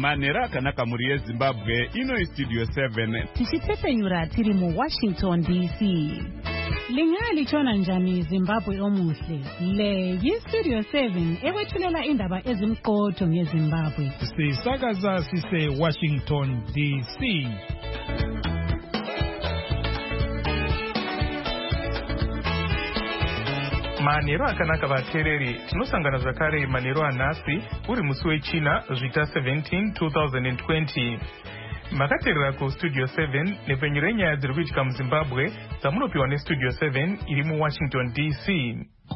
Manera akanaka muri yeZimbabwe ino Studio 7 tichitepenyura tiri mu Washington DC. Lingali chona njani Zimbabwe omuhle. Le yi-Studio 7 ewethulela indaba ezimqotho ngeZimbabwe. Sisakaza sise Washington DC. Manero akanaka vateereri, tinosangana zvakare manero anhasi uri musi wechina zvita 17 2020. Makateerera kuStudio 7 nepfenyuro renyaya dziri kuitika muZimbabwe dzamunopiwa neStudio 7 iri muWashington DC.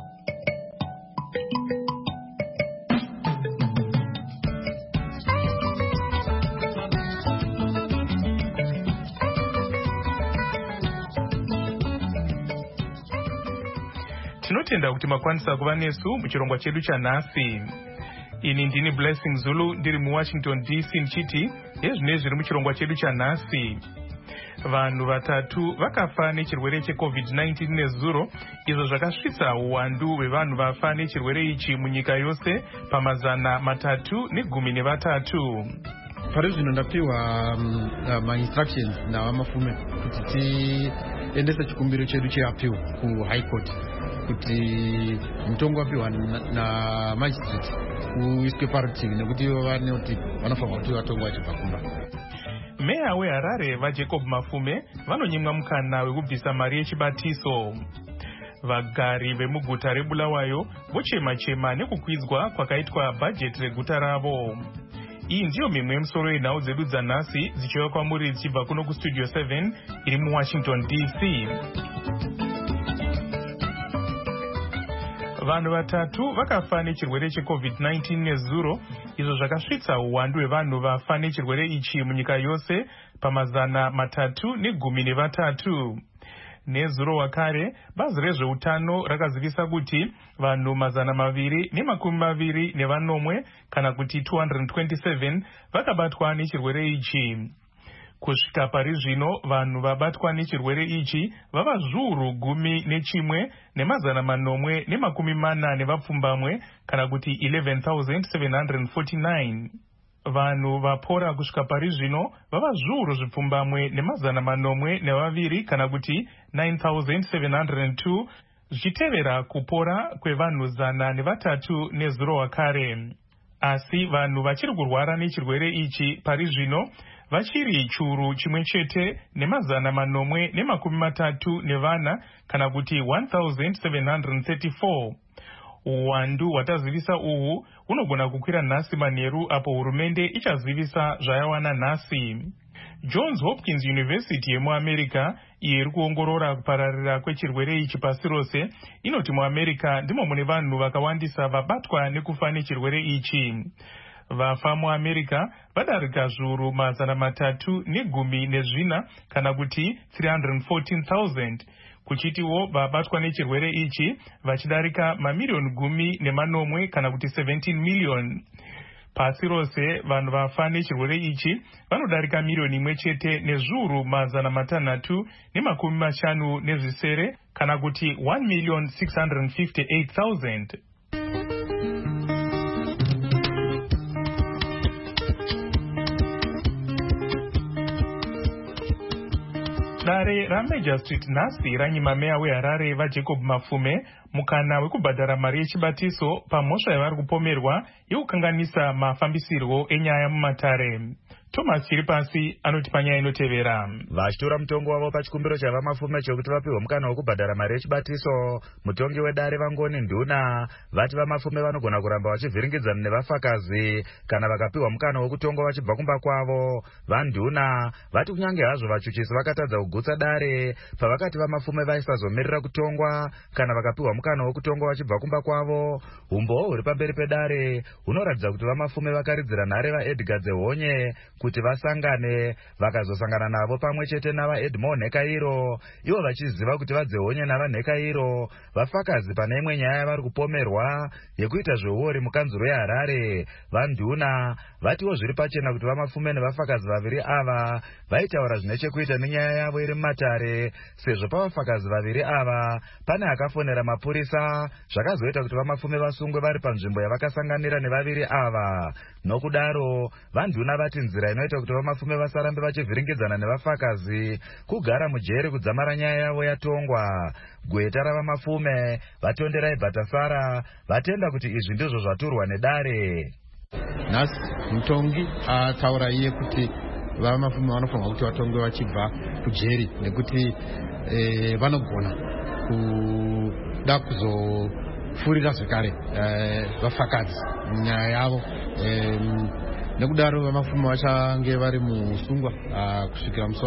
Tinotenda kuti makwanisa kuva nesu muchirongwa chedu chanhasi. Ini ndini Blessing Zulu ndiri muWashington DC ndichiti ezvinezvi zviri muchirongwa chedu chanhasi. Vanhu vatatu vakafa nechirwere cheCovid-19 nezuro, izvo zvakasvitsa uwandu hwevanhu vafa nechirwere ichi munyika yose pamazana 313. Pari zvino ndapiwa ma-instructions navamafume kuti tiendese chikumbiro chedu cheappeal kuHigh Court kuti mutongo wapiwa namajistrate uiswe parutivi nekuti vanofanirwa kuti vatongo vachibva kumba. Meya weHarare vaJacob Mafume vanonyimwa mukana wekubvisa mari yechibatiso. Vagari vemuguta reBulawayo vochema-chema nekukwidzwa kwakaitwa bhajeti reguta ravo. Iyi ndiyo mimwe yemusoro yenhau dzedu dzanhasi dzichiuya kwamuri dzichibva kuno kuStudio 7 iri muWashington DC. Vanhu vatatu vakafa nechirwere cheCovid-19 nezuro, izvo zvakasvitsa uwandu hwevanhu vafa nechirwere ichi munyika yose pamazana 313. Nezuro wakare, bazi rezveutano rakazivisa kuti vanhu mazana 220 kana kuti 227 vakabatwa nechirwere ichi. Kusvika pari zvino vanhu vabatwa nechirwere ichi vava zviuru 11 nemazana 440 kana kuti 11,749. Vanhu vapora kusvika pari zvino vava zviuru 802 kana kuti 9,702, zvichitevera kupora kwevanhu 103 nezuro wakare. Asi vanhu vachiri kurwara nechirwere ichi pari zvino vachiri chiuru chimwe chete nemazana 434 kana kuti 1,734. Uwandu hwatazivisa uhu hunogona kukwira nhasi manheru apo hurumende ichazivisa zvayawana nhasi. Johns Hopkins University yemuAmerica iyo iri kuongorora kupararira kwechirwere ichi pasi rose inoti muAmerica ndimo mune vanhu vakawandisa vabatwa nekufa nechirwere ichi. Vafa muAmerica vadarika zviuru 314 kana kuti 314,000, kuchitiwo vabatwa nechirwere ichi vachidarika mamiliyoni 10 kana kuti 17 miliyoni. Pasi rose vanhu vafa nechirwere ichi vanodarika miliyoni 1 nezviuru 650 kana kuti 1,658,000. Dare raMajor Street nhasi ranyima meya weHarare vaJacob Mafume mukana wekubhadhara mari yechibatiso pamhosva yavari kupomerwa yekukanganisa mafambisirwo enyaya mumatare. Thomas Chiripasi anoti panyaya inotevera. Vachitora mutongo wavo pachikumbiro chavamafume chokuti vapiwe mukana wekubhadhara mari yechibatiso, mutongi wedare Vangoni Nduna vati vamafume vanogona kuramba vachivhiringidzana nevafakazi kana vakapiwa mukana wekutongwa vachibva kumba kwavo. VaNduna vati kunyange hazvo vachuchisi vakatadza kugutsa dare pavakati vamafume vaisazomirira kutongwa kana vakapiwa mukana wekutongwa vachibva kumba kwavo, umboo huri pamberi pedare hunoratidza kuti vamafume vakaridzira nhare vaEdgar Dzehonye kuti vasangane vakazosangana navo pamwe chete navaEdmond Nhekairo, ivo vachiziva kuti vadzehonye navanhekairo vafakazi pane imwe nyaya vari kupomerwa yekuita zveuori mukanzuro yeHarare. Vanduna vatiwo zviri pachena kuti vamafume nevafakazi vaviri ava vaitaura zvine chekuita nenyaya yavo iri mumatare, sezvo pavafakazi vaviri ava pane akafonera mapurisa zvakazoita kuti vamafume vasungwe vari panzvimbo yavakasanganira nevaviri ava. Nokudaro vanduna vati nzira inoita kuti vamafume vasarambe vachivhiringidzana nevafakazi kugara mujeri kudzamara nyaya yavo yatongwa. Gweta ravamafume vatonderai Bhatasara vatenda kuti izvi ndizvo zvaturwa nedare. Nhasi mutongi ataura iye kuti vamafume vanofanirwa kuti vatongwe vachibva kujeri nekuti vanogona kuda kuzofurira zvekare vafakadzi nyaya yavo. Nekudaro vamafume vachange vari musungwa kusvikira musi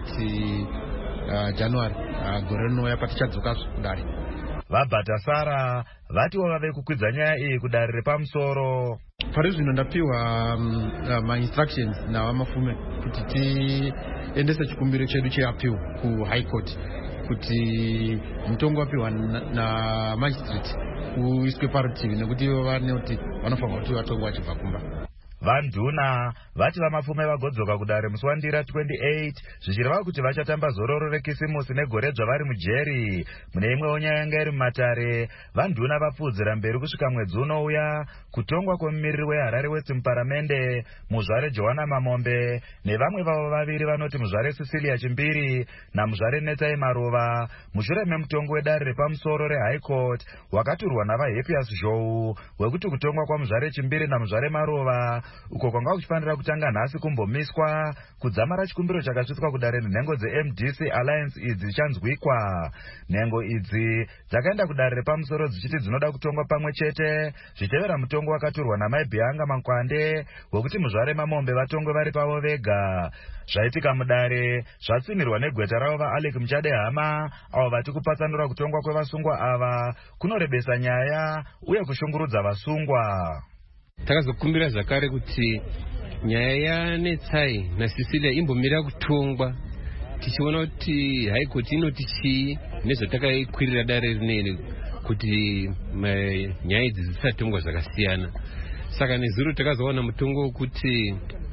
wa28 January gore rinouya patichadzoka kudare. VaBhatasara vatiwo vave kukwidza nyaya iyi kudare repamusoro. Pari zvino ndapiwa ma-instructions navamafume kuti tiendese chikumbiro chedu cheappeal kuHigh Court kuti mutongo wapiwa namagistrate uiswe parutivi nekuti ivo vanoti vanofanirwa kuti vatongo vachibva kumba. Vanduna vati vamafume vagodzoka kudare musi waNdira 28 zvichireva kuti vachatamba zororo rekisimusi negore dzvavari mujeri. Mune imwewo nyaya yanga iri mumatare, vanduna vapfudzira mberi kusvika mwedzi unouya kutongwa kwemumiriri weHarare West muparamende muzvare Johanna Mamombe nevamwe vavo vaviri vanoti muzvare Cecilia Chimbiri namuzvare Netsai Maruva mushure memutongo wedare repamusoro reHigh Court wakaturwa navaHappiest Zhou wekuti kutongwa kwamuzvare Chimbiri namuzvare Maruva uko kwanga kuchifanira kutanga nhasi kumbomiswa kudzamara chikumbiro chakasvitswa kudare nenhengo dzeMDC Alliance idzi chanzwikwa. Nhengo idzi dzakaenda kudare repamusoro dzichiti dzinoda kutongwa pamwe chete zvichitevera mutongo wakaturwa naMaibhianga Mankwande wekuti muzvare Mamombe vatongwe vari pavo vega. Zvaitika mudare zvatsinirwa negweta ravo vaAlec Muchadehama avo vati kupatsanura kutongwa kwevasungwa ava kunorebesa nyaya uye kushungurudza vasungwa. Takazokumbira zvakare kuti nyaya yaNetsai naCecilia imbomira kutongwa tichiona kuti High Court inoti chii nezvatakakwirira dare rineri kuti nyaya idzi dzisatongwa zvakasiyana. Saka nezuro takazowana mutongo wekuti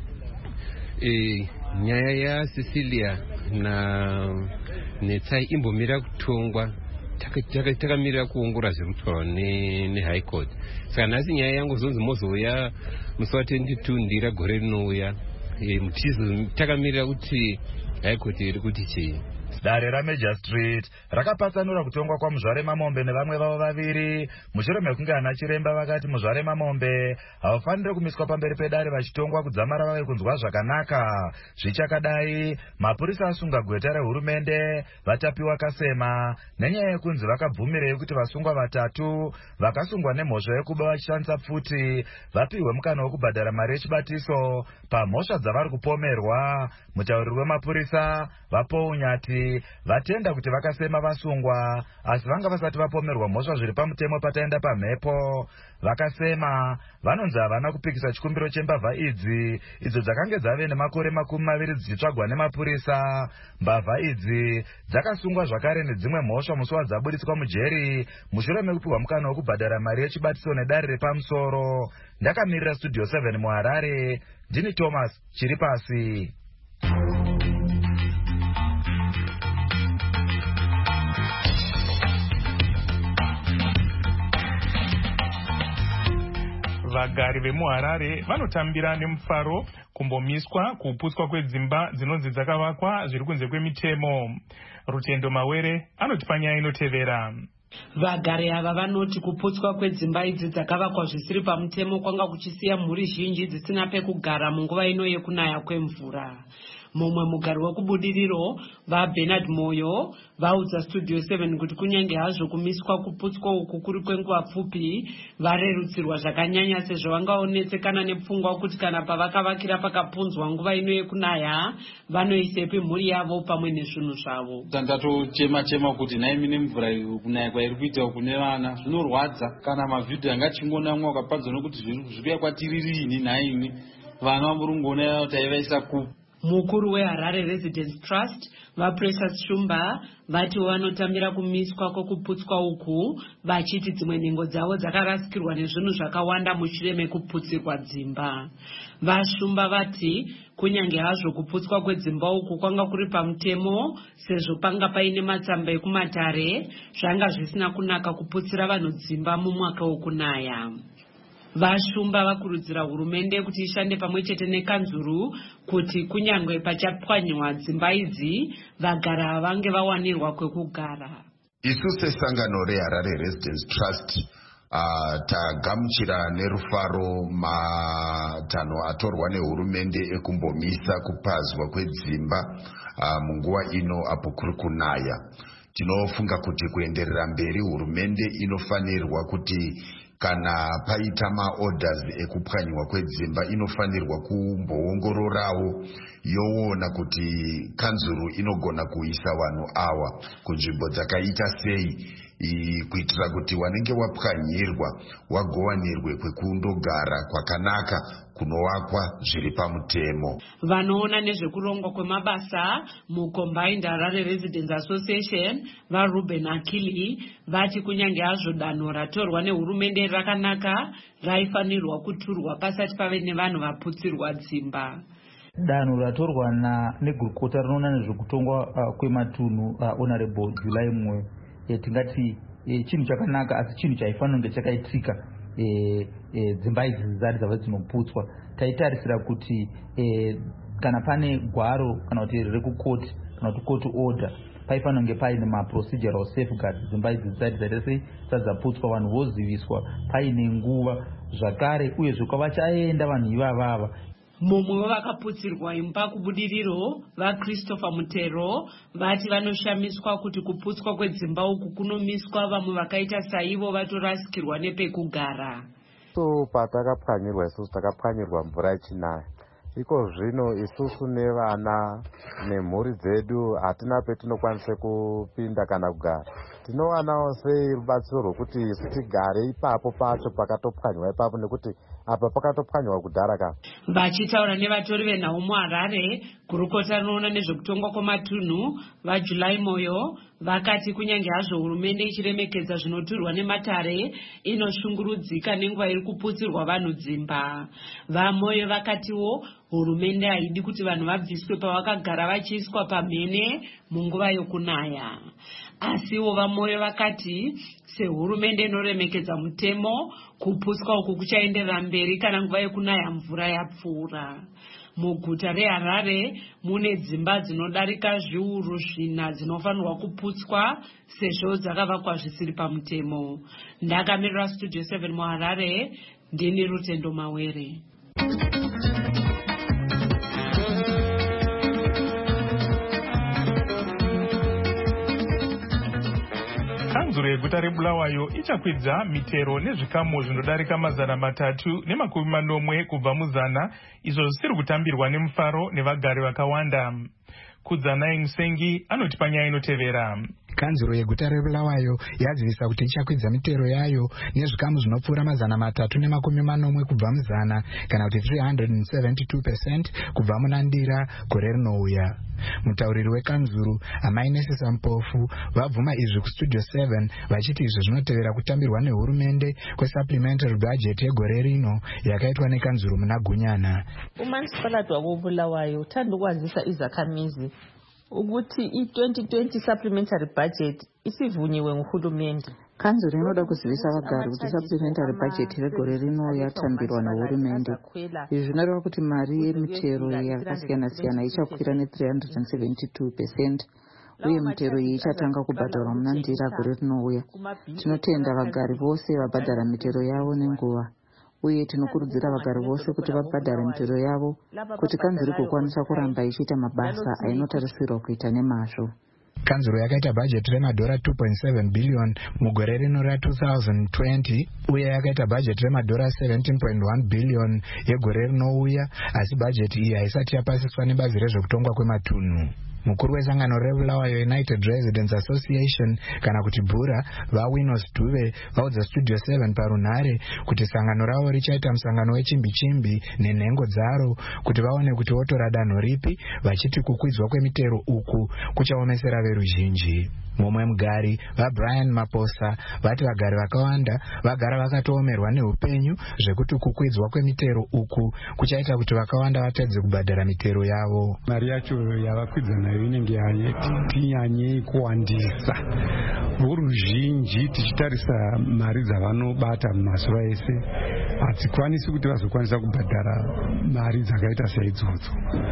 nyaya yaCecilia naNetsai imbomira kutongwa takamirira kuongora zvekutaurwa neHigh Court. Saka nhasi nyaya yangu zonzi mozouya musi wa22 Ndira gore rinouya takamirira kuti High Court iri kuti chii. Dare raMajor Street rakapatsanura kutongwa kwamuzvare Mamombe nevamwe vavo vaviri mushure mekunge ana chiremba vakati muzvare Mamombe havafaniri kumiswa pamberi pedare vachitongwa kudzamara vave kunzwa zvakanaka. Zvichakadai mapurisa asunga gweta rehurumende vatapiwa Kasema nenyaya yekunzi vakabvumirei kuti vasungwa vatatu vakasungwa nemhosva yekuba vachishandisa pfuti vapiwe mukana wekubhadhara mari yechibatiso pamhosva dzavari kupomerwa. Mutauriri wemapurisa Vapounyati vatenda kuti vakasema vasungwa asi vanga vasati vapomerwa mhosva zviri pamutemo pataenda pamhepo. Vakasema vanonzi havana kupikisa chikumbiro chembavha idzi idzo dzakange dzave nemakore 20 dzichitsvagwa nemapurisa. Mbavha idzi dzakasungwa zvakare nedzimwe mhosva musi wadzaburitswa mujeri mushure mekupiwa mukana wekubhadhara mari yechibatiso nedare repamusoro. Ndakamirira Studio 7 muHarare, ndini Thomas Chiripasi. Vagari vemuHarare vanotambira nemufaro kumbomiswa kuputswa kwedzimba dzinonzi dzakavakwa zviri kunze kwemitemo. Rutendo Mawere anotipa nyaya inotevera. Vagari ava vanoti kuputswa kwedzimba idzi dzakavakwa zvisiri pamutemo kwanga kuchisiya mhuri zhinji dzisina pekugara munguva ino yekunaya kwemvura. Mumwe mugari wekubudiriro vaBernard Moyo vaudza Studio 7 kuti kunyange hazvo kumiswa kuputswa uku kuri kwenguva pfupi varerutsirwa zvakanyanya sezvo vangaonetsekana nepfungwa kuti kana pavakavakira pakapunzwa nguva ino yekunaya vanoisepi mhuri yavo pamwe nezvinhu zvavo. Ndatochema kuti nai mine mvura kunaya kwairi kuita kune vana zvinorwadza kana mavhidhiyo angachingonamwa ukapadza nokuti zviri kusvika kwatiri rini naini vana vamurunguona taivaisa ku. Mukuru weHarare Residence Trust vaPrecious Shumba vati vanotambira kumiswa kwekuputswa uku vachiti dzimwe nhengo dzavo dzakarasikirwa nezvinhu zvakawanda mushure mekuputsirwa dzimba. VaShumba vati kunyange hazvo kuputswa kwedzimba uku kwanga kuri pamutemo sezvo panga paine matsamba ekumatare, zvanga zvisina kunaka kuputsira vanhu dzimba mumwaka wokunaya. VaShumba vakurudzira hurumende kuti ishande pamwe chete nekanzuru kuti kunyange pachapwanywa dzimba idzi vagara vange vawanirwa kwekugara. Isu sesangano reHarare Residence Trust tagamuchira nerufaro matanho atorwa nehurumende ekumbomisa kupazwa kwedzimba munguva ino apo kuri kunaya. Tinofunga kuti kuenderera mberi hurumende inofanirwa kuti kana paita maorders ekupwanywa kwedzimba inofanirwa kumboongororawo yoona kuti kanzuru inogona kuisa vanhu awa kunzvimbo dzakaita sei kuitira kuti wanenge wapwanyirwa wagowanirwe kwekundogara kwakanaka kunovakwa zviri pamutemo. Vanoona nezvekurongwa kwemabasa muCombined Harare Residence Association vaRuben Akili vati kunyange hazvo danho ratorwa nehurumende rakanaka raifanirwa kuturwa pasati pave nevanhu vaputsirwa dzimba. Danho ratorwa negurukota rinoona nezvekutongwa kwematunhu Honorable July Mwe tingati chinhu chakanaka, asi chinhu chaifanira kunge chakaitika dzimba idzi dzisati dzava dzinoputswa. Taitarisira kuti kana pane gwaro kana kuti rekukoti kana kuti court order paifanira kunge paine maprocedural safeguards. Dzimba idzi dzisati dzisati dzaputswa vanhu voziviswa paine nguva zvakare, uyezve kwavachaenda vanhu ivavava. Mumwe wavakaputsirwa imba kubudiriro vaChristopher Mutero vati vanoshamiswa kuti kuputswa kwedzimba uku kunomiswa vamwe vakaita saivo vatorasikirwa nepekugara. Patakapwanyirwa isusu takapwanyirwa mvura ichinaya. Iko zvino isusu nevana nemhuri dzedu hatina petinokwanisa kupinda kana kugara. Tinowanawo sei rubatsiro rwokuti isu tigare ipapo pacho pakatopwanywa ipapo, nekuti apa pakatopwanywa kudhara ka. Vachitaura nevatori venhau muHarare, gurukota rinoona nezvekutongwa kwematunhu vaJuly Moyo vakati kunyange hazvo hurumende ichiremekedza zvinoturwa nematare inoshungurudzika nenguva iri kuputsirwa vanhu dzimba. VaMoyo vakatiwo hurumende haidi kuti vanhu vabviswe pavakagara vachiiswa pamhene munguva yokunaya. Asiwo VaMoyo vakati sehurumende inoremekedza mutemo, kuputswa uku kuchaenderera mberi kana nguva yokunaya mvura yapfuura. Muguta reHarare mune dzimba dzinodarika zviuru 4 dzinofanirwa kuputswa sezvo dzakavakwa zvisiri pamutemo. Ndakamirira Studio 7 muHarare, ndini Rutendo Mawere. Kanzuro yeguta reBulawayo ichakwidza mitero nezvikamu zvinodarika 340 kubva muzana, izvo zvisiri kutambirwa nemufaro nevagari vakawanda. Kudzanai Musengi anoti panyaya inotevera. Kanzuro yeguta reBulawayo yazivisa kuti ichakwidza mitero yayo nezvikamu zvinopfuura 340 kubva muzana, kana kuti 372% kubva munandira gore rinouya. Mutauriri wekanzuru Amai Nesisa Mpofu vabvuma izvi kuStudio 7 vachiti izvi zvinotevera kutambirwa nehurumende kwesupplementary budget yegore rino yakaitwa nekanzuru muna Gunyana. Umanisipalati wakoBulawayo uthanda ukwazisa izakhamizi ukuthi i-2020 supplementary budget isivunyiwe nguhulumende. Kanzuro inoda kuzivisa vagari kuti supplementary budget regore rino yatambirwa nehurumende. Izvi zvinoreva kuti mari yemitero yakasiyana-siyana ichakwira ne372%, uye mitero iyi ichatanga kubhadharwa munandira gore rinouya. Tinotenda vagari vose vabhadhara mitero yavo nenguva, uye tinokurudzira vagari vose kuti vabhadhare mitero yavo kuti kanzuro igokwanisa kuramba ichiita mabasa ainotarisirwa kuita nemazvo. Kanzuro yakaita bhajeti remadhora 2.7 billion mugore rino ra2020, uye yakaita bhajeti remadhora 17.1 billion yegore rinouya, asi bhajeti iyi haisati yapasiswa nebazi rezvekutongwa kwematunhu. Mukuru wesangano reBulawayo United Residents Association kana kuti Bura vaWinos Dube vaudza Studio 7 parunhare kuti sangano ravo richaita musangano wechimbi-chimbi nenhengo dzaro kuti vaone kuti votora danho ripi, vachiti kukwidzwa kwemitero uku kuchaomesera veruzhinji. Mumwe mugari vaBrian Maposa vati vagari vakawanda vagara vakatoomerwa neupenyu zvekuti kukwidzwa kwemitero uku kuchaita kuti vakawanda vatadze kubhadhara mitero yavo. Mari yacho yavakwidza nayo inenge tinyanye kuwandisa. Voruzhinji tichitarisa mari dzavanobata mumazuva ese hadzikwanisi kuti vazokwanisa kubhadhara mari dzakaita saidzodzo.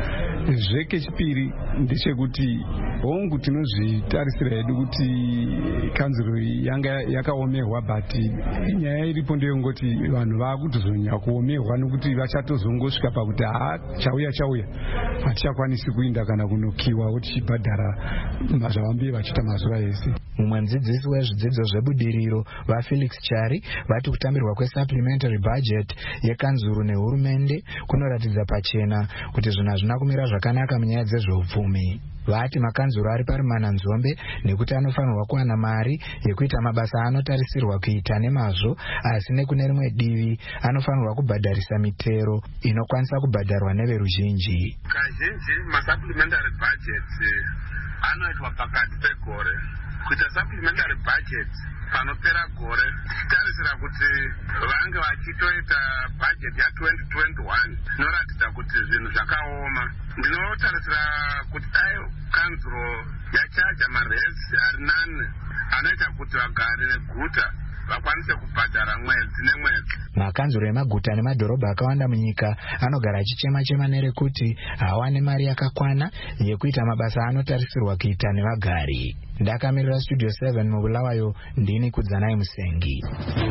Zvekechipiri ndechekuti hongu tinozvitarisira hedu kuti kanzuro yanga yakaomerwa, but nyaya iripo ndeyongoti vanhu vakutozonya kuomerwa nokuti vachatozongosvika pakuti chauya hatichakwanisi kuinda kana kunokiwa tichibhadhara zvavambiye vachiita mazuva ese. Mumwe mudzidzisi wezvidzidzo zvebudiriro vaFelix Chari vati kutambirwa kwesupplementary budget yekanzuru nehurumende kunoratidza pachena kuti zvinhu hazvina kumira zvakanaka munyaya dzezveupfumi. Vati makanzuro ari parimana nzombe nekuti anofanirwa kuwana mari yekuita mabasa anotarisirwa kuita nemazvo, asi nekune rimwe divi anofanirwa kubhadharisa mitero inokwanisa kubhadharwa neveruzhinji. Kazhinji masupplementary budget anoitwa pakati pegore. Kuita supplementary budget panopera gore tichitarisira kuti vange vachitoita budget ya2021 inoratidza kuti zvinhu zvakaoma. Ndinotarisira kuti dai kanzuro yachaja maresi ari nane anoita kuti vagari veguta vakwanise kubhadhara mwedzi nemwedzi. Makanzuro emaguta nemadhorobha akawanda munyika anogara achichema-chema nerekuti hawane mari yakakwana yekuita mabasa anotarisirwa kuita nevagari. Ndakamirira Studio 7 muBulawayo, ndini Kudzanai Musengi.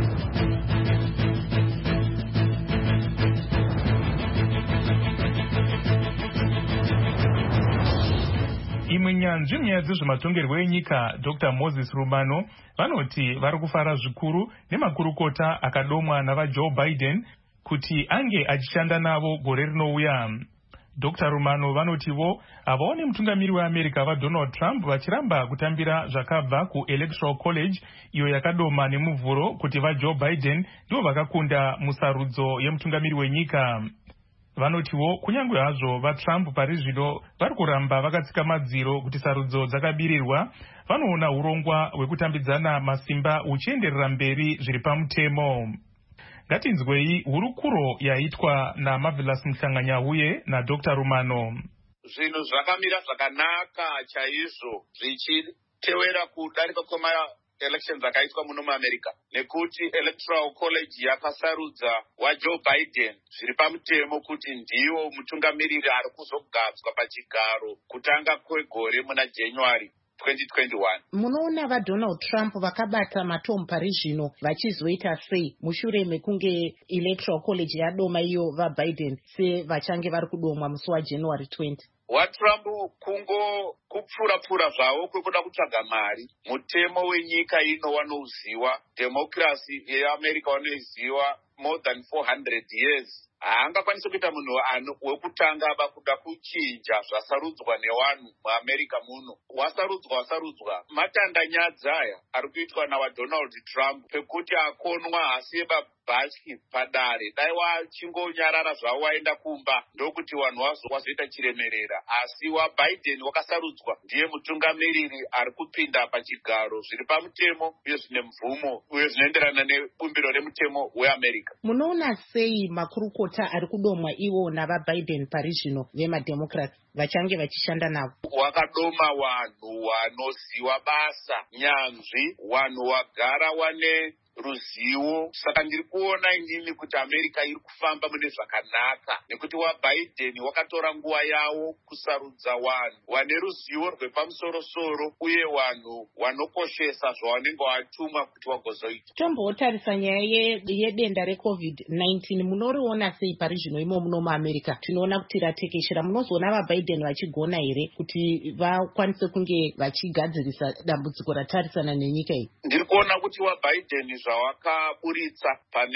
Imwe nyanzvi munyaya dzezvematongerwo enyika Dr. Moses Rumano vanoti vari kufara zvikuru nemakurukota akadomwa navaJoe Biden kuti ange achishanda navo gore rinouya. Dr. Rumano vanotivo havaoni mutungamiri weAmerica vaDonald Trump vachiramba kutambira zvakabva kuElectoral College iyo yakadoma nemuvhuro kuti vaJoe Biden ndivo vakakunda musarudzo yemutungamiri wenyika. Vanotiwo kunyange hazvo vaTrump pari zvino vari kuramba vakatsika madziro kuti sarudzo dzakabirirwa, vanoona urongwa hwekutambidzana masimba huchienderera mberi zviri pamutemo. Ngatinzwei hurukuro yaitwa naMarvelous Mhlanganyauye naDr. Rumano. Zvinhu zvakamira zvakanaka chaizvo zvichitewera kudarika elections akaitwa muno muAmerica nekuti Electoral College yakasarudza waJoe Biden zviri pamutemo kuti ndiwo mutungamiriri ari kuzogadzwa pachigaro kutanga kwegore muna January 2021. Munoona vaDonald Trump vakabata matomu pari zvino vachizoita sei mushure mekunge Electoral College yadoma iyo vaBiden sevachange vari kudomwa musi waJanuary 20? WaTrump kungo kupfura zvavo kwekuda kutsvaga mari. Mutemo wenyika ino wanouziva, democracy yeAmerica wanoiziva more than 400 years. Haangakwanisi kuita munhu wekutanga vakuda kuchinja zvasarudzwa nevanhu muAmerica muno. Wasarudzwa matandanyadza aya ari kuitwa nawaDonald Trump pekuti akonwa asi bhachi padare. Dai wachingonyarara zvavo waenda kumba ndokuti vanhu wazoita chiremerera. Asi waBiden wakasarudzwa ndiye mutungamiriri ari kupinda pachigaro zviri pamutemo uye zvine mvumo uye zvinoenderana nebumbiro remutemo weAmerica. Munoona sei makurukota ari kudomwa ivo navaBiden pari zvino vemademocrats vachange vachishanda navo? Wakadoma vanhu vanoziva basa, nyanzvi, vanhu vagara wane ruzivo. Saka ndiri kuona inini kuti America iri kufamba mune zvakanaka nekuti waBiden wakatora nguva yavo kusarudza vanhu vane ruzivo rwepamusoro-soro uye vanhu vanokoshesa zvavanenge vatumwa kuti vagozoita. Tombotarisa nyaya yedenda reCovid-19 munoriona sei pari zvino imo muno muAmerica? Tinoona kuti ratekeshera. Munozoona vaBiden vachigona here kuti vakwanise kunge vachigadzirisa dambudziko ratarisana nenyika iyi? Ndiri kuona kuti waBiden zvawakaburitsa pane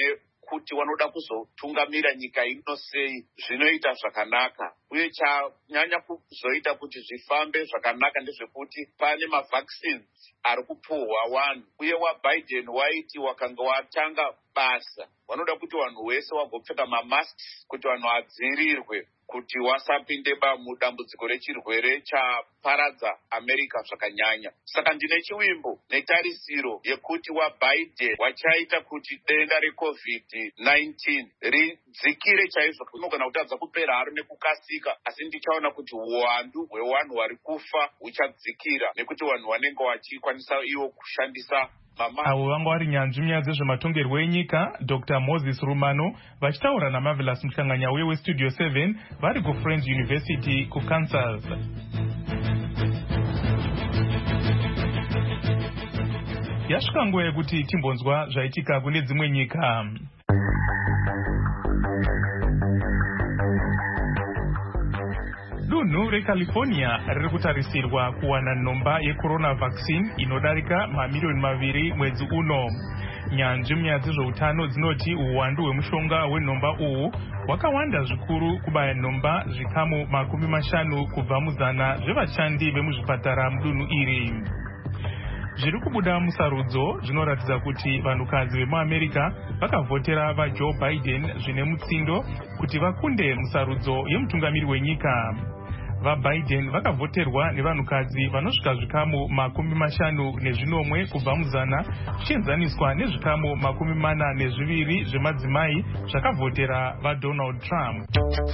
kuti vanoda kuzotungamira nyika ino sei zvinoita zvakanaka. Uye chanyanya kuzoita kuti zvifambe zvakanaka ndezvekuti pane mavaccines ari kupuhwa vanhu, uye waBiden waiti wakanga watanga basa vanoda kuti vanhu vese vagopfeka mamasks kuti vanhu vadzivirirwe kuti wasapinde mudambudziko rechirwere chaparadza America zvakanyanya. Saka ndine chivimbo netarisiro yekuti waBiden wachaita kuti denda reCovid-19 ridzikire chaizvo. Unogona kutadza kupera haro nekukasika, asi ndichaona kuti uwandu hwevanhu vari kufa huchadzikira nekuti vanhu vanenge vachikwanisa ivo kushandisa avo vanga vari nyanzvi munyaya dzezvematongerwo enyika Dr. Moses Rumano vachitaura naMarvelous Muhlanganya uye weStudio 7 vari kuFriends University kuKansas. Yasvika nguva yekuti timbonzwa zvaitika kune dzimwe nyika. Dunhu reCalifornia riri kutarisirwa kuwana nhomba yecorona vaccine inodarika mamiliyoni 2 mwedzi uno. Nyanzvi munyaya dzezveutano dzinoti uwandu hwemushonga wenhomba uhu hwakawanda zvikuru kubaya nhomba zvikamu 50 kubva muzana zvevashandi vemuzvipatara mudunhu iri. Zviri kubuda musarudzo zvinoratidza kuti vanhukadzi vemuAmerica vakavhotera vaJoe Biden zvine mutsindo kuti vakunde musarudzo yemutungamiri wenyika. VaBiden vakavhoterwa nevanhukadzi vanosvika zvikamu 50 kubva muzana zvichienzaniswa nezvikamu 42 zvemadzimai zvakavhotera vaDonald Trump.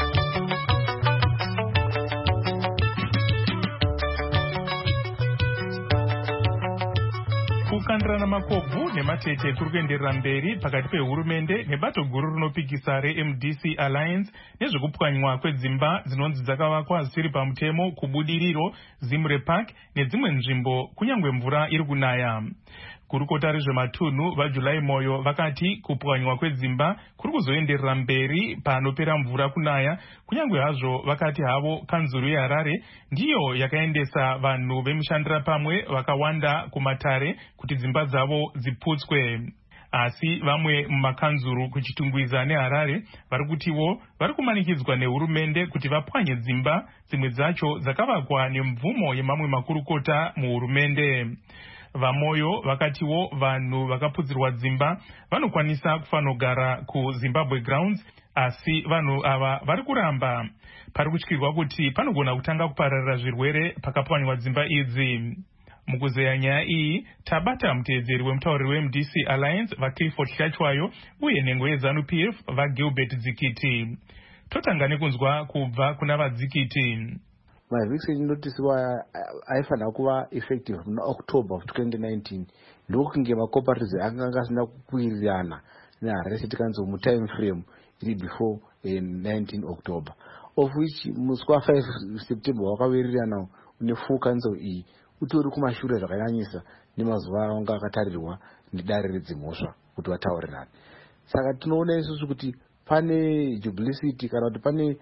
Kukandirana makobvu nematete kuri kuenderera mberi pakati pehurumende nebato guru rinopikisa reMDC Alliance nezvekupwanywa kwedzimba dzinonzi dzakavakwa zvisiri pamutemo kubudiriro, Zimre Park nedzimwe nzvimbo kunyange mvura iri kunaya. Kurukota rezvematunhu vaJulai Moyo vakati kupwanywa kwedzimba kuri kuzoenderera mberi panopera mvura kunaya, kunyange hazvo vakati havo kanzuru yeHarare ndiyo yakaendesa vanhu vemushandira pamwe vakawanda kumatare kuti dzimba dzavo dziputswe. Asi vamwe mumakanzuru kuchitungwiza neHarare vari kutiwo vari kumanikidzwa nehurumende kuti vapwanye dzimba dzimwe dzacho dzakavakwa nemvumo yemamwe makurukota muhurumende. VaMoyo vakatiwo vanhu vakaputsirwa dzimba vanokwanisa kufanogara kuZimbabwe Grounds, asi vanhu ava vari kuramba. Pari kutyirwa kuti panogona kutanga kupararira zvirwere pakapwanywa dzimba idzi. Mukuzeya nyaya iyi tabata muteedzeri wemutauriri weMDC Alliance vaClifford Hlachwayo uye nhengo yeZANU-PF vaGilbert Dzikiti. Totanga nekunzwa kubva kuna vaDzikiti. Mavhikisi inotisiwa aifanira kuva effective muna October of 2019 ndokunge macooperatives anga asina kukwirirana neHarare City Council mutime frame iri before 19 October, of which musi wa5 September wakawirirana nefull council iyi utori kumashure zvakanyanyisa nemazuva anga akatarirwa nedare redzimhosva kuti vataurirane. Saka tinoona isusu kuti pane duplicity kana kuti pane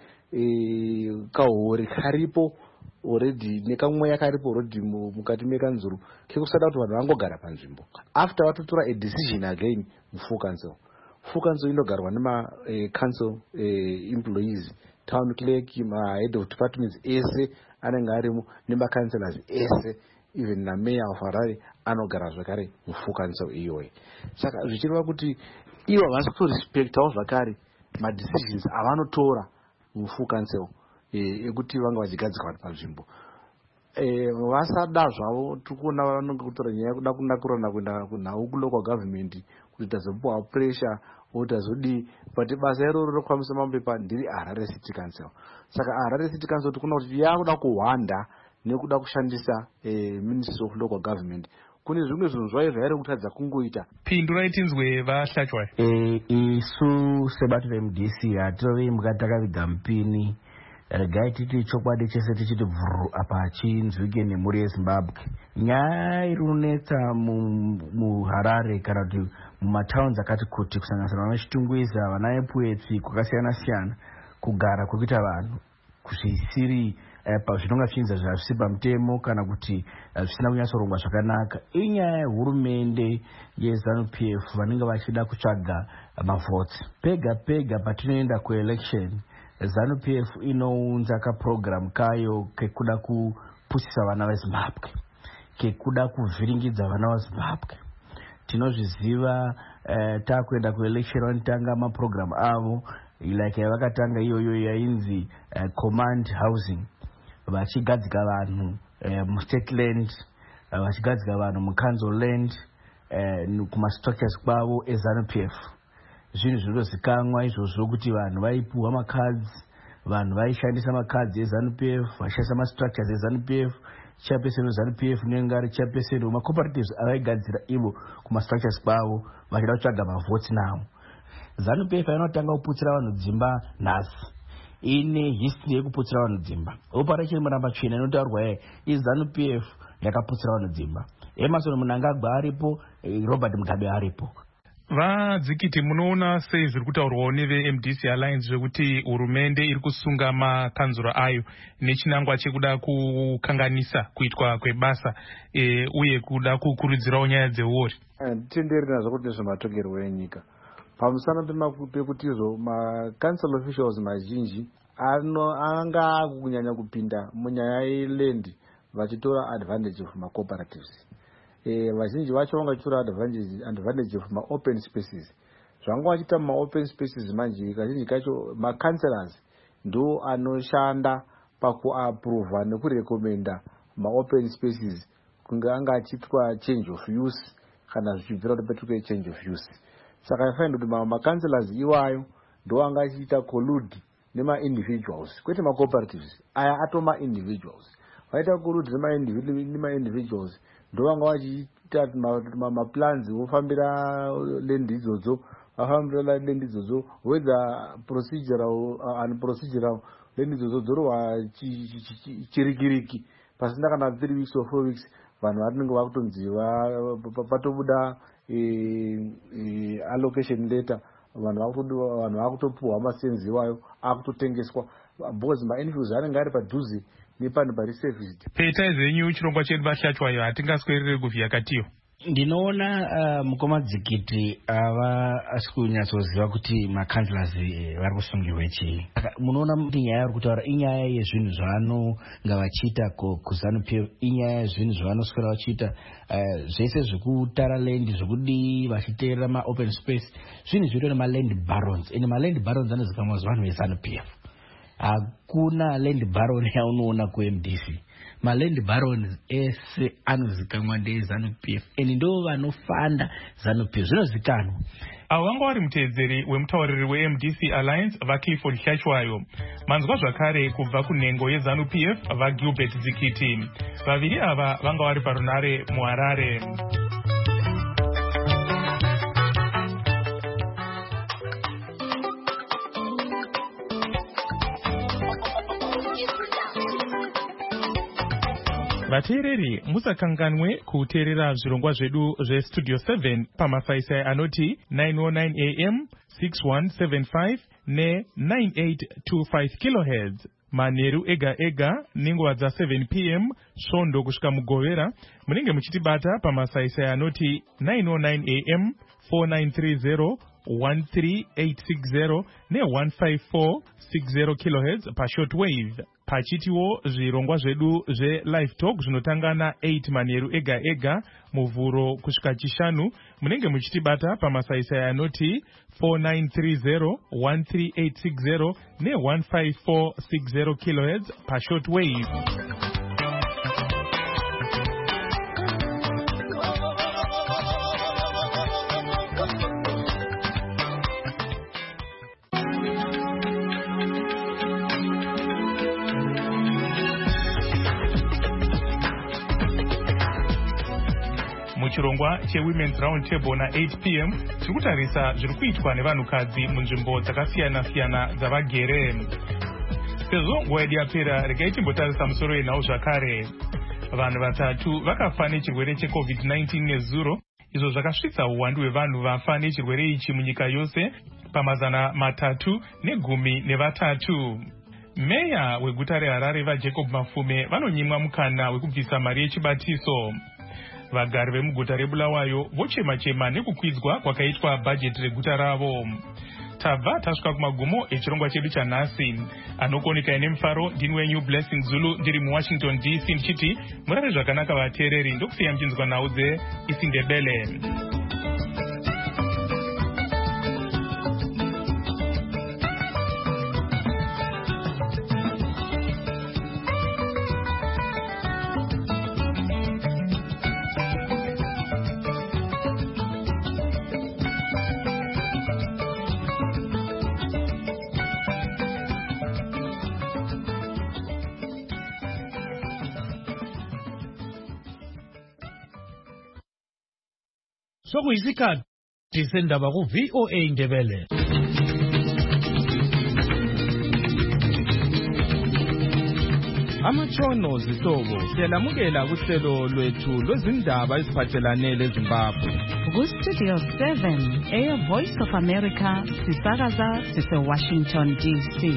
kahori karipo already nekamweya karipo already mukati mekanzuru kekusada kuti vanhu vangogara panzvimbo after vatotora a decision again mufull council. Full council inogarwa nema council employees, town clerk, head of departments ese anenge arimo nemacancelors ese, even na mayor of Harare anogara zvakare mufull council iyoyi. Saka zvichireva kuti ivo havasi kutorespectawo zvakare madecisions avanotora mufull council ekuti vanga vachigadzikwa panzvimbo. Vasada zvavo tikuona vanonge kutora nyaya kuda kunakurana kuenda kunhau kulocal government kuti tazopuwa pressure otazodi but basa iroro rokufambisa mapepa ndiri Harare City Council. Saka Harare City Council tikuona kuti yakuda kuhwanda nekuda kushandisa Ministry of Local Government. Kune zvimwe zvinhu zvayo zvairi kutadza kungoita. Pindura itinzwe vaHlachwa. Isu sebato reMDC hatirori mukatakaviga mupini regai titi chokwadi chese tichiti bvuru apa chinzwike nemhuri yeZimbabwe. Nyaya iri kunetsa muHarare kana kuti mumatowns akati kuti kusanganisira vanachitungwiza, vana epwetsi kwakasiyana siyana, kugara kwekuita vanhu kuzvisiri zvinonga zvinzi zvisi pamutemo kana kuti zvisina kunyatsorongwa zvakanaka inyaya yehurumende yeZANU-PF vanenge vachida kutsvaga mavhotsi. Pega pega patinoenda kuelection, ZANU-PF inounza kaprogramu kayo kekuda kupusisa vana veZimbabwe, kekuda kuvhiringidza vana veZimbabwe. Tinozviziva takuenda kuelection vanotanga maprogramu avo like vakatanga iyoyo yainzi command housing, vachigadzika vanhu mustate land, vachigadzika vanhu mucouncil land, kumastructures kwavo eZANU-PF. Zvinhu zvinozikanwa izvozvo kuti vanhu vaipuhwa makadzi, vanhu vaishandisa makadzi eZANU-PF, vaishandisa mastructures eZANU-PF, chairperson weZANU-PF unenge ari chairperson wemacooperative avaigadzira ivo kumastructures kwavo vachida kutsvaga mavhotsi nawo. ZANU-PF inotanga kuputsira vanhu dzimba nhasi, ine history yekuputsira vanhu dzimba. Operation Muramba-Chena inotaurwa iZANU-PF yakaputsira vanhu dzimba. Emerson Mnangagwa aripo, Robert Mugabe aripo. Vadzikiti, munoona sei zviri kutaurwawo neveMDC Alliance zvekuti hurumende iri kusunga makanzuro ayo nechinangwa chekuda kukanganisa kuitwa kwebasa uye kuda kukurudzirawo nyaya dzeuori? Tenderi nazvo kuti nezvematongerwo enyika pamusana pekuti izvo macouncil officials mazhinji anga akunyanya kupinda munyaya yeland vachitora advantage of macooperatives. Vazhinji vacho vangachitora advantage of maopen spaces. Zvanga vachita maopen spaces manje kazhinji kacho macouncillors ndo anoshanda pakuapprova nekurekomenda maopen spaces kunge anga achitwa change of use kana zvichibvira kuti petuke change of use. Saka ifainda kuti macouncillors iwayo ndo anga achiita collude nema-individuals kwete macooperatives, aya atoma individuals. Vaita collude nema-individuals ndo vanga vachiita maplans vofambira land idzodzo, vafambira land idzodzo whether procedural unprocedural land idzodzo dzorwa chirikiriki pasina kana 3 weeks or 4 weeks vanhu vanenge vakutonzi patobuda allocation letter, vanhu vakutopuhwa masenzi iwayo akutotengeswa because ma-NGOs anenge ari padhuze nepanhu pari serviced. Peta zvenyu chirongwa chedu vashachwayo hatingaswerere kuvhiya katiyo. Ndinoona mukoma Dzikiti asi kunyatsoziva kuti makanzlers vari kusungirwa chii. Munoona kuti nyaya iri kutaura inyaya yezvinhu zvavanonga vachiita kuZANU-PF, inyaya yezvinhu zvavanoswera vachiita zvese zvekutara land zvekudii vachiteerera maopen space, zvinhu zviriyo nemaland barons. Ende maland barons anozikamwa vanhu veZANU-PF. Hakuna land baron yaunoona kuMDC. Maland barons ese anozikamwa ndeZANU-PF ende ndo vanofanda ZANU-PF, zvinozikanwa. Avo vanga vari mutedzeri wemutauriri weMDC Alliance vaClifford Shachwayo. Manzwa zvakare kubva kunhengo yeZANU-PF vaGilbert Dzikiti. Vaviri ava vanga vari parunare muHarare. Vateereri, musakanganwe kuteerera zvirongwa zvedu zveStudio 7 pamasaisai anoti 909 AM, 6175 ne9825 kHz. Manheru ega ega nenguva dza7 PM svondo kusvika mugovera munenge muchitibata pamasaisai anoti 909 AM, 4930 13860 ne15460 kHz pashortwave. Pachitiwo zvirongwa zvedu zveLive Talk zvinotanga na8 manheru ega ega muvhuro kusvika chishanu munenge muchitibata pamasaisai anoti 4930 13860 ne15460 kHz pashortwave. Muchirongwa cheWomen's Round Table na8 PM tiri kutarisa zviri kuitwa nevanhukadzi munzvimbo dzakasiyana-siyana dzavagere. Sezvo nguva yedu yapera, regai timbotarisa musoro yenhau zvakare. Vanhu vatatu vakafa nechirwere cheCovid-19 nezuro, izvo zvakasvitsa uwandu hwevanhu vafa nechirwere ichi munyika yose pamazana 313. Meya weguta reHarare vaJacob Mafume vanonyimwa mukana wekubvisa mari yechibatiso. Vagari vemuguta reBulawayo vochema-chema nekukwidzwa kwakaitwa bhajeti reguta ravo. Tabva tasvika kumagumo echirongwa chedu chanhasi. Anokoneka ine mufaro ndini wenyu Blessing Zulu ndiri muWashington DC ndichiti murare zvakanaka vateereri ndokusiya mchinzwa naudze isindebele. Sokuyisikhathi sendaba ku-VOA Indebele. Amatshono zihlobo siyalamukela kuhlelo lwethu lwezindaba eziphathelane leZimbabwe. Ku-Studio 7 eyeVoice of America sisakaza sise-Washington DC.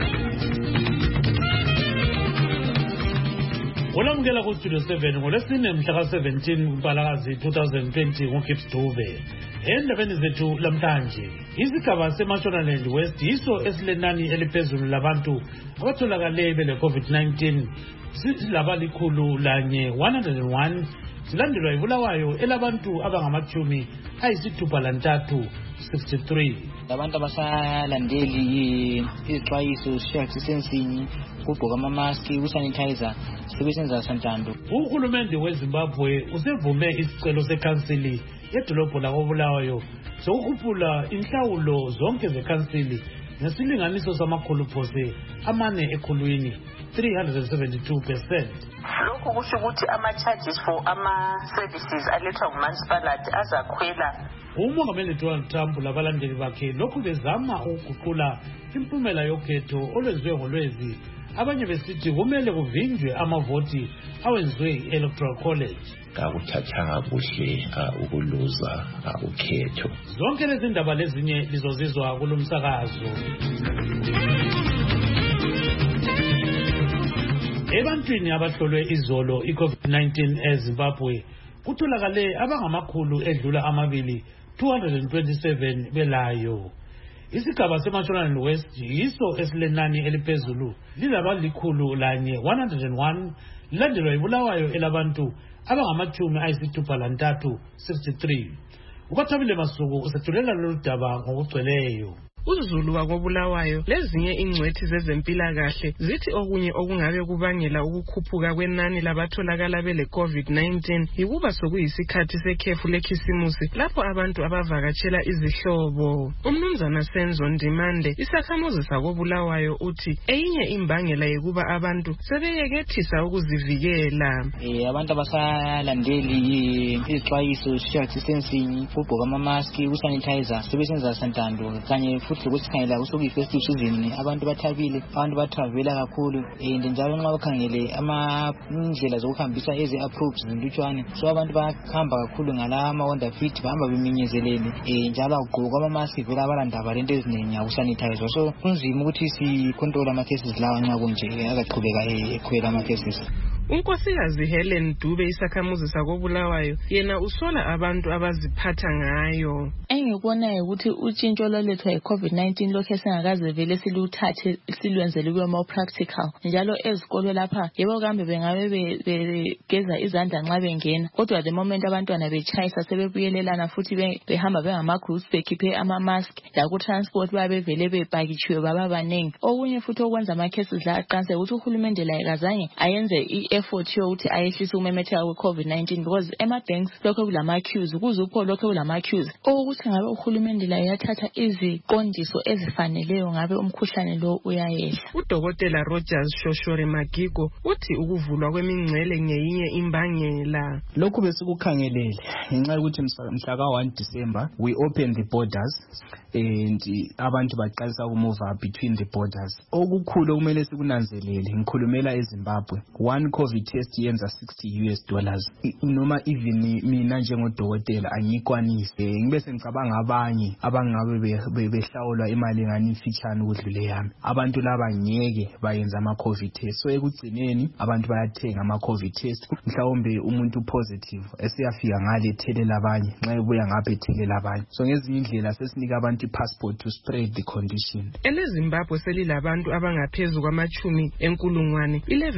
Olamukela ku-Studio 7 ngolwesine mhla ka-17 kuMpalakazi 2020 nguGibbs Dube. Endabeni zethu lamhlanje, isigaba seMashonaland West yiso esilenani eliphezulu labantu abatholakale bele-COVID-19 silabalikhulu lanye 101 silandelwa yiBulawayo elabantu abangamachumi ayisithupha lantathu 63. Abantu abasalandeli izixwayiso social distancing, ukugqoka amamaski, ukusanitizer sebesenza santando. Uhulumende weZimbabwe usevume isicelo sekhansili yedolobho lakoBulawayo sokukhuphula inhlawulo zonke zekhansili ngesilinganiso samakhulu phose amane ekhulwini 372%. Lokhu kusho ukuthi ama-charges for ama-services alethwa ngumansipalati azakhwela. Umongameli Donald Trump labalandeli bakhe lokhu bezama ukuguqula impumela yokhetho olwenziwe ngolwezi. Abanye besithi kumele kuvinjwe amavoti awenziwe i-Electoral College. Kakuthathanga kuhle ukuluza ukhetho. Zonke lezi ndaba lezinye lizozizwa kulomsakazo. Ebantwini abahlolwe izolo i-COVID-19 eZimbabwe kutholakale abangamakhulu edlula amabili 227 belayo. Isigaba seMashonaland West yiso esilenani eliphezulu lilabalikhulu lanye 101 lilandelwa yiBulawayo elabantu abangamachumi ayisithupha lantathu 63. UBathabile Masuku usethulela lolu daba ngokugcweleyo. UZulu wakoBulawayo lezinye ingcwethi zezempilakahle zithi okunye okungabe kubangela ukukhuphuka kwenani labatholakala bele COVID-19 yikuba sokuyisikhathi sekhefu lekhisimusi lapho abantu abavakatshela izihlobo. Umnumzana Senzo Ndimande isakhamuzi sakoBulawayo uthi eyinye imbangela yikuba abantu sebeyekethisa ukuzivikela. Abantu abasalandeli izixwayiso social distancing, ukugqoka amamaski, ukusanitizer sebesenza santando kanye futhi ukusikhangela usuku festive season abantu bathabile, abantu batravela kakhulu njalo nxa ukhangele indlela zokuhambisa ezi-approved zilutshwane, so abantu bahamba kakhulu ngala ama-Honda Fit bahamba beminyezelene njalo akugqoka amamaski vele abalandaba lento ezinengi akusanitizer, so kunzima ukuthi sicontrol ama-cases lawa nxa kunje akaqhubeka ekhwela ama-cases. Unkosikazi Helen Dube isakhamuzi sakoBulawayo yena usola abantu abaziphatha ngayo. Engikubonayo ukuthi utshintsho lolethwa yi-COVID-19 lokhu esingakaze vele siluthathe silwenzele kube more practical. Njalo ezikolo lapha yebo kambe bengabe begeza izandla nxa bengena, kodwa the moment abantwana betshayisa sebebuyelelana futhi behamba bengama-groups bekhiphe ama-mask laku-transport babevele bepakitshiwe baba banengi. Okunye futhi okwenza ama-cases la aqanse ukuthi uhulumende laye kazange ayenze effort yokuthi ayehlise ukumemetheka kwe-COVID-19 because ema-banks lokho kulama-queues, kuzupho lokho kulama-queues. Ukuthi ngabe uhulumende laye yathatha iziqondiso ezifaneleyo ngabe umkhuhlane lo uyayehla. Udokotela Rogers Shoshore Magigo uthi ukuvulwa kwemingcele ngeyinye imbangela. Lokhu besikukhangelele ngenxa yokuthi mhla ka-1 December we opened the borders and abantu baqalisa ukumove between the borders. Okukhulu kumele sikunanzelele ngikhulumela eZimbabwe, one COVID test yenza $60 noma even mina njengodokotela angikwanise ngibe sengicabanga bangabanye abangabe behlawulwa imali engani imfitshane ukudlule yami. Abantu laba ngeke bayenza ama-COVID test. So ekugcineni abantu bayathenga ama-COVID test. Mhlawumbe umuntu positive esiyafika ngale ethelela abanye nxa ebuya ngapha ethelela abanye. So ngezinye indlela sesinika abantu i-passport to spread the condition. EleZimbabwe selilabantu abangaphezu kwamachumi enkulungwane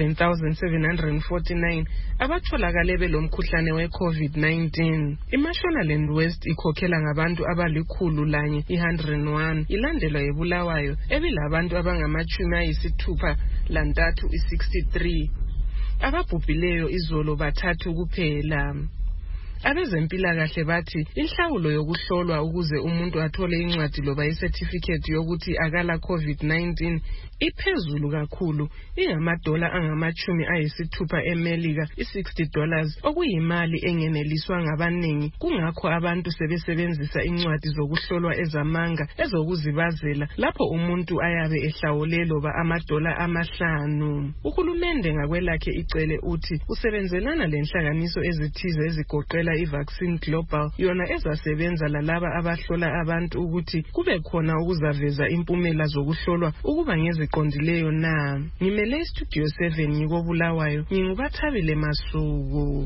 11,749 abatholakale belomkhuhlane we-COVID-19. IMashonaland West ikhokhela ngabantu abali101, ilandelwa eBulawayo ebilabantu abangamachumi ayisithupha lantathu 63. Ababhubhileyo izolo bathathu kuphela. Abezempilakahle bathi inhlawulo yokuhlolwa ukuze umuntu athole incwadi loba icertificate yokuthi akala COVID-19 iphezulu kakhulu, ingamadola angamachumi ayisithupha eMelika, $60, okuyimali engeneliswa ngabaningi. Kungakho abantu sebesebenzisa incwadi zokuhlolwa ezamanga ezokuzibazela lapho umuntu ayabe ehlawule loba amadola $5. Uhulumende ngakwelakhe icele uthi usebenzelana lenhlanganiso ezithize ezigoqela i-Vaccine Global, yona ezasebenza lalaba abahlola abantu ukuthi kube khona ukuzaveza impumela zokuhlolwa ukuba ngeziqondileyo na. Ngimele Studio 7 ngikobulawayo, ngingubathabile Masuku.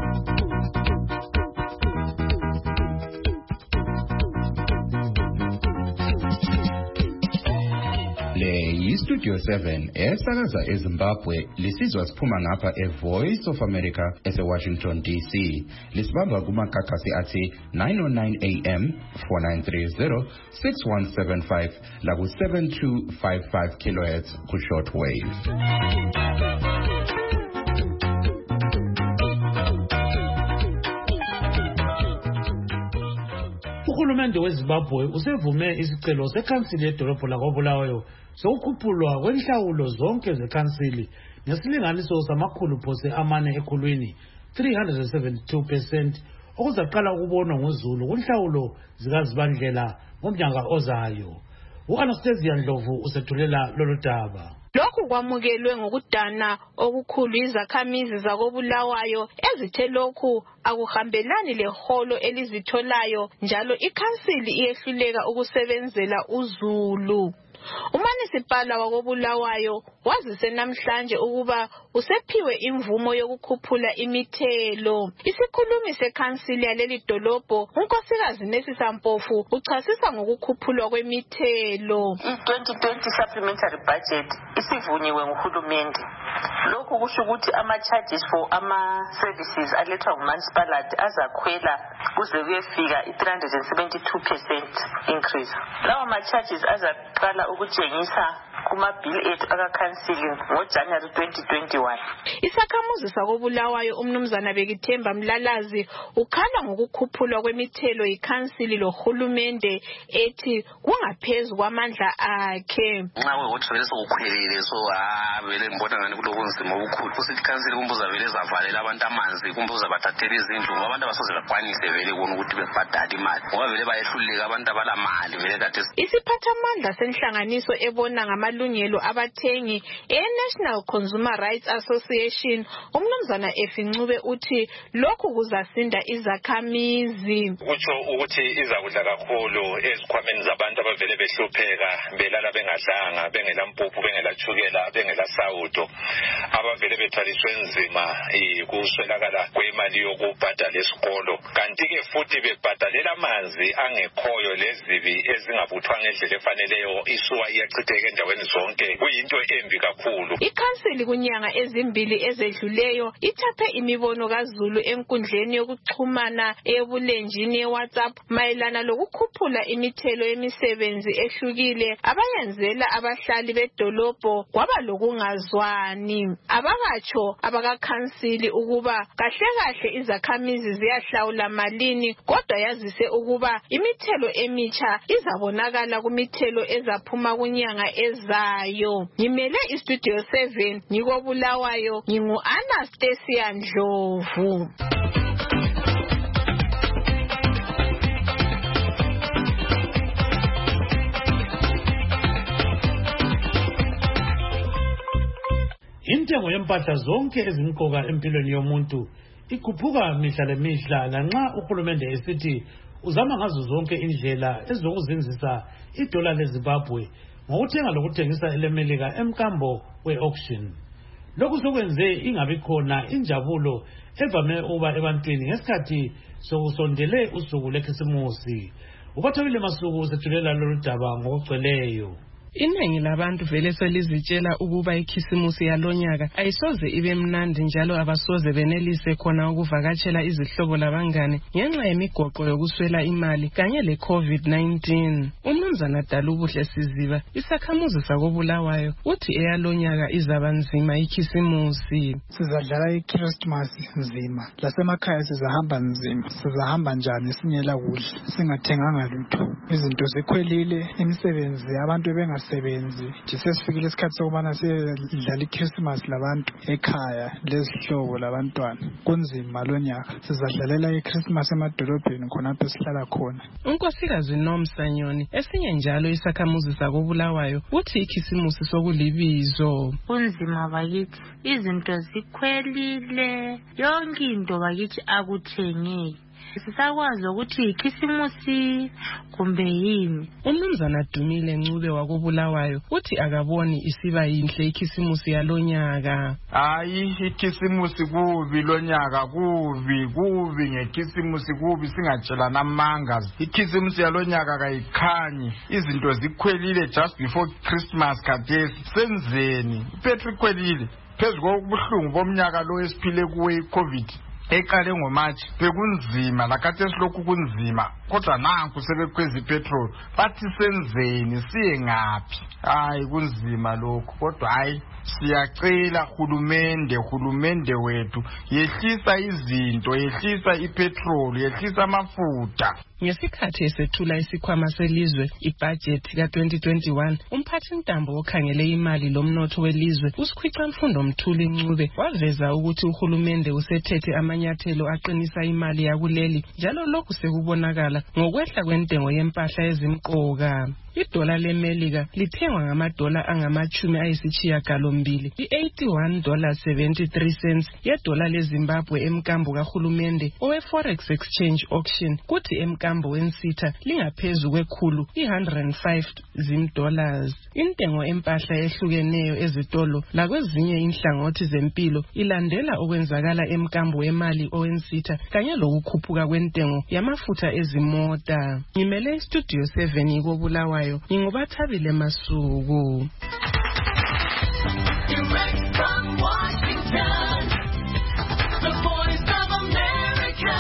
Le Studio 7 esakaza eZimbabwe lisizwa siphuma ngapha eVoice of America eseWashington DC. Lisibamba kumakhakhasi athi 909 AM 4930 6175 laku 7255 kHz ku shortwave. Uhulumende weZimbabwe usevume isicelo sekhansili yedolobho lakobulawayo sokukhuphulwa kwenhlawulo zonke zekhansili ngesilinganiso samakhulu phose amane ekhulwini 372%, okuzaqala ukubonwa ngoZulu kunhlawulo zikazibandlela ngomnyaka ozayo. U-Anastasia Ndlovu usethulela lolu daba. Lokhu kwamukelwe ngokudana okukhulu izakhamizi zakobulawayo ezithe lokhu akuhambelani leholo elizitholayo njalo ikhansili iyehluleka ukusebenzela uZulu. Umanisipala wakobulawayo wazise namhlanje ukuba usephiwe imvumo yokukhuphula imithelo. Isikhulumi sekhansili yaleli dolobho unkosikazi Nesisa Mpofu uchasisa ngokukhuphulwa kwemithelo. I-2020 supplementary budget isivunyiwe nguhulumende. Lokhu kusho ukuthi ama-charges for ama-services alethwa ngumanisipalati azakhwela kuze kuyefika i-372% increase. Lawa ma-charges azaqala ukutshengisa kumabhili ethu akakhansili ngoJanuary 2021. Isakhamuzi sakobulawayo umnumzana Bekithemba Mlalazi ukhala ngokukhuphulwa kwemithelo yikhansili lohulumende ethi kungaphezulu kwamandla akhe. Nxa ukuthi vele sokukhwelile so vele ngibona ngani kulokunzima obukhulu. Futhi ikhansili kumbuza vele zavalela abantu amanzi, kumbuza bathathele izindlu ngoba abantu abasoze bakwanise vele kona ukuthi bebhadale imali. Ngoba vele bayehluleka abantu abalamali vele kade. Isiphathamandla senhlanganiso ebona ngamalungelo abathengi e-National Consumer Rights Association umnumzana Efincube uthi lokhu kuzasinda izakhamizi. Kutsho ukuthi izakudla kakhulu ezikhwameni zabantu abavele behlupheka belala bengadlanga, bengela mpuphu, bengela chukela, bengela sawudo, abavele bethwaliswe nzima kuswelakala kwemali yokubhadala esikolo, kanti ke futhi bebhadalela amanzi angekhoyo lezibi ezingabuthwa ngendlela efaneleyo, isuwa iyachitheka endaweni zonke, kuyinto embi kakhulu. Ikhansili kunyanga ezimbili ezedluleyo ithaphe imibono kaZulu enkundleni yokuxhumana ebulenjini yeWhatsApp mayelana lokukhuphula imithelo yemisebenzi ehlukile abayenzela abahlali bedolobho kwaba lokungazwani. Abakatsho abakakhansili ukuba kahle kahle izakhamizi ziyahlawula malini, kodwa yazise ukuba imithelo emitsha izabonakala kumithelo ezaphuma kunyanga ezayo. Ngimele iStudio 7 ngikobulawayo, ngingu-Anastasia Ndlovu. Intengo yempahla zonke ezimqoka empilweni yomuntu ikhuphuka mihla lemihla, lanxa uhulumende esithi uzama ngazo zonke indlela ezokuzinzisa idola leZimbabwe ngokuthenga lokuthengisa elemelika emkambo we-auction. Lokhu sokwenze ingabi khona injabulo evame uba ebantwini ngesikhathi sokusondele usuku lekhisimusi. Ubathabile Masuku sethulela lolu daba ngokugcweleyo. Iningi labantu vele selizitshela ukuba ikhisimusi yalonyaka ayisoze ibe mnandi njalo abasoze benelise khona ukuvakatshela izihlobo labangane ngenxa yemigoqo yokuswela imali kanye le-COVID-19. Umnumzana Dalubuhle Siziba, isakhamuzi sakobulawayo, uthi eyalonyaka izaba nzima ikhisimusi. Sizadlala iChristmas nzima, lasemakhaya sizahamba nzima. Sizahamba njani sinyela kudla singathenganga lutho. Izinto zikhwelile, imisebenzi abantu bengasebenzi. Sesifikile isikhathi sokubana sidlala iChristmas labantu ekhaya lezihlobo labantwana. Kunzima lonyaka. Sizadlalela iChristmas emadolobheni khonapho esihlala khona. Unkosikazi Nomsanyoni, esinye njalo isakhamuzi sakobulawayo, uthi ikhisimusi sokulibizo. Kunzima bakithi, izinto zikhwelile, yonke into bakithi akuthengeki. Sisakwazi ukuthi ikhisimusi kumbe yini. Umnumzana Dumile Ncube wakobulawayo uthi akaboni isiba yinhle ikhisimusi yalonyaka. Hayi ikhisimusi kubi lonyaka, kubi ngekhisimusi kubi, singatshelana amanga. Ikhisimusi yalonyaka kayikhanyi, izinto zikhwelile just before Christmas khathesi. Senzeni ipetrol ikhwelile phezu kobuhlungu bomnyaka lo esiphile kuwe iCovid. Eqale ngoMarch bekunzima, lakhathesi lokhu kunzima, kodwa nanku sebekhweza ipetrol. Bathi senzeni, siye ngaphi? Hayi kunzima lokho, kodwa hayi siyacela hulumende wethu yehlisa izinto, yehlisa ipetrol, yehlisa amafutha. Ngesikhathi esethula isikhwama selizwe ibudget ka-2021, umphathi ntambo okhangele imali lomnotho welizwe uSikhwica Mfundo Mthuli Ncube waveza ukuthi uhulumende usethethe amanyathelo aqinisa imali yakuleli, njalo lokhu sekubonakala ngokwehla kwentengo yempahla ezimqoka. Idola lemelika lithengwa ngamadola angama-80 i-$81.73 yedola leZimbabwe emkambo kahulumende owe-Forex Exchange Auction, kuthi emkambo wensitha lingaphezu kwekhulu $105. Intengo empahla ehlukeneyo ezitolo lakwezinye inhlangothi zempilo ilandela okwenzakala emkambo wemali owensitha kanye lokukhuphuka kwentengo yamafutha ezimota. Ngimele iStudio 7 ikobulawayo, Ngingubathabile Masuku. Direct from Washington, the Voice of America,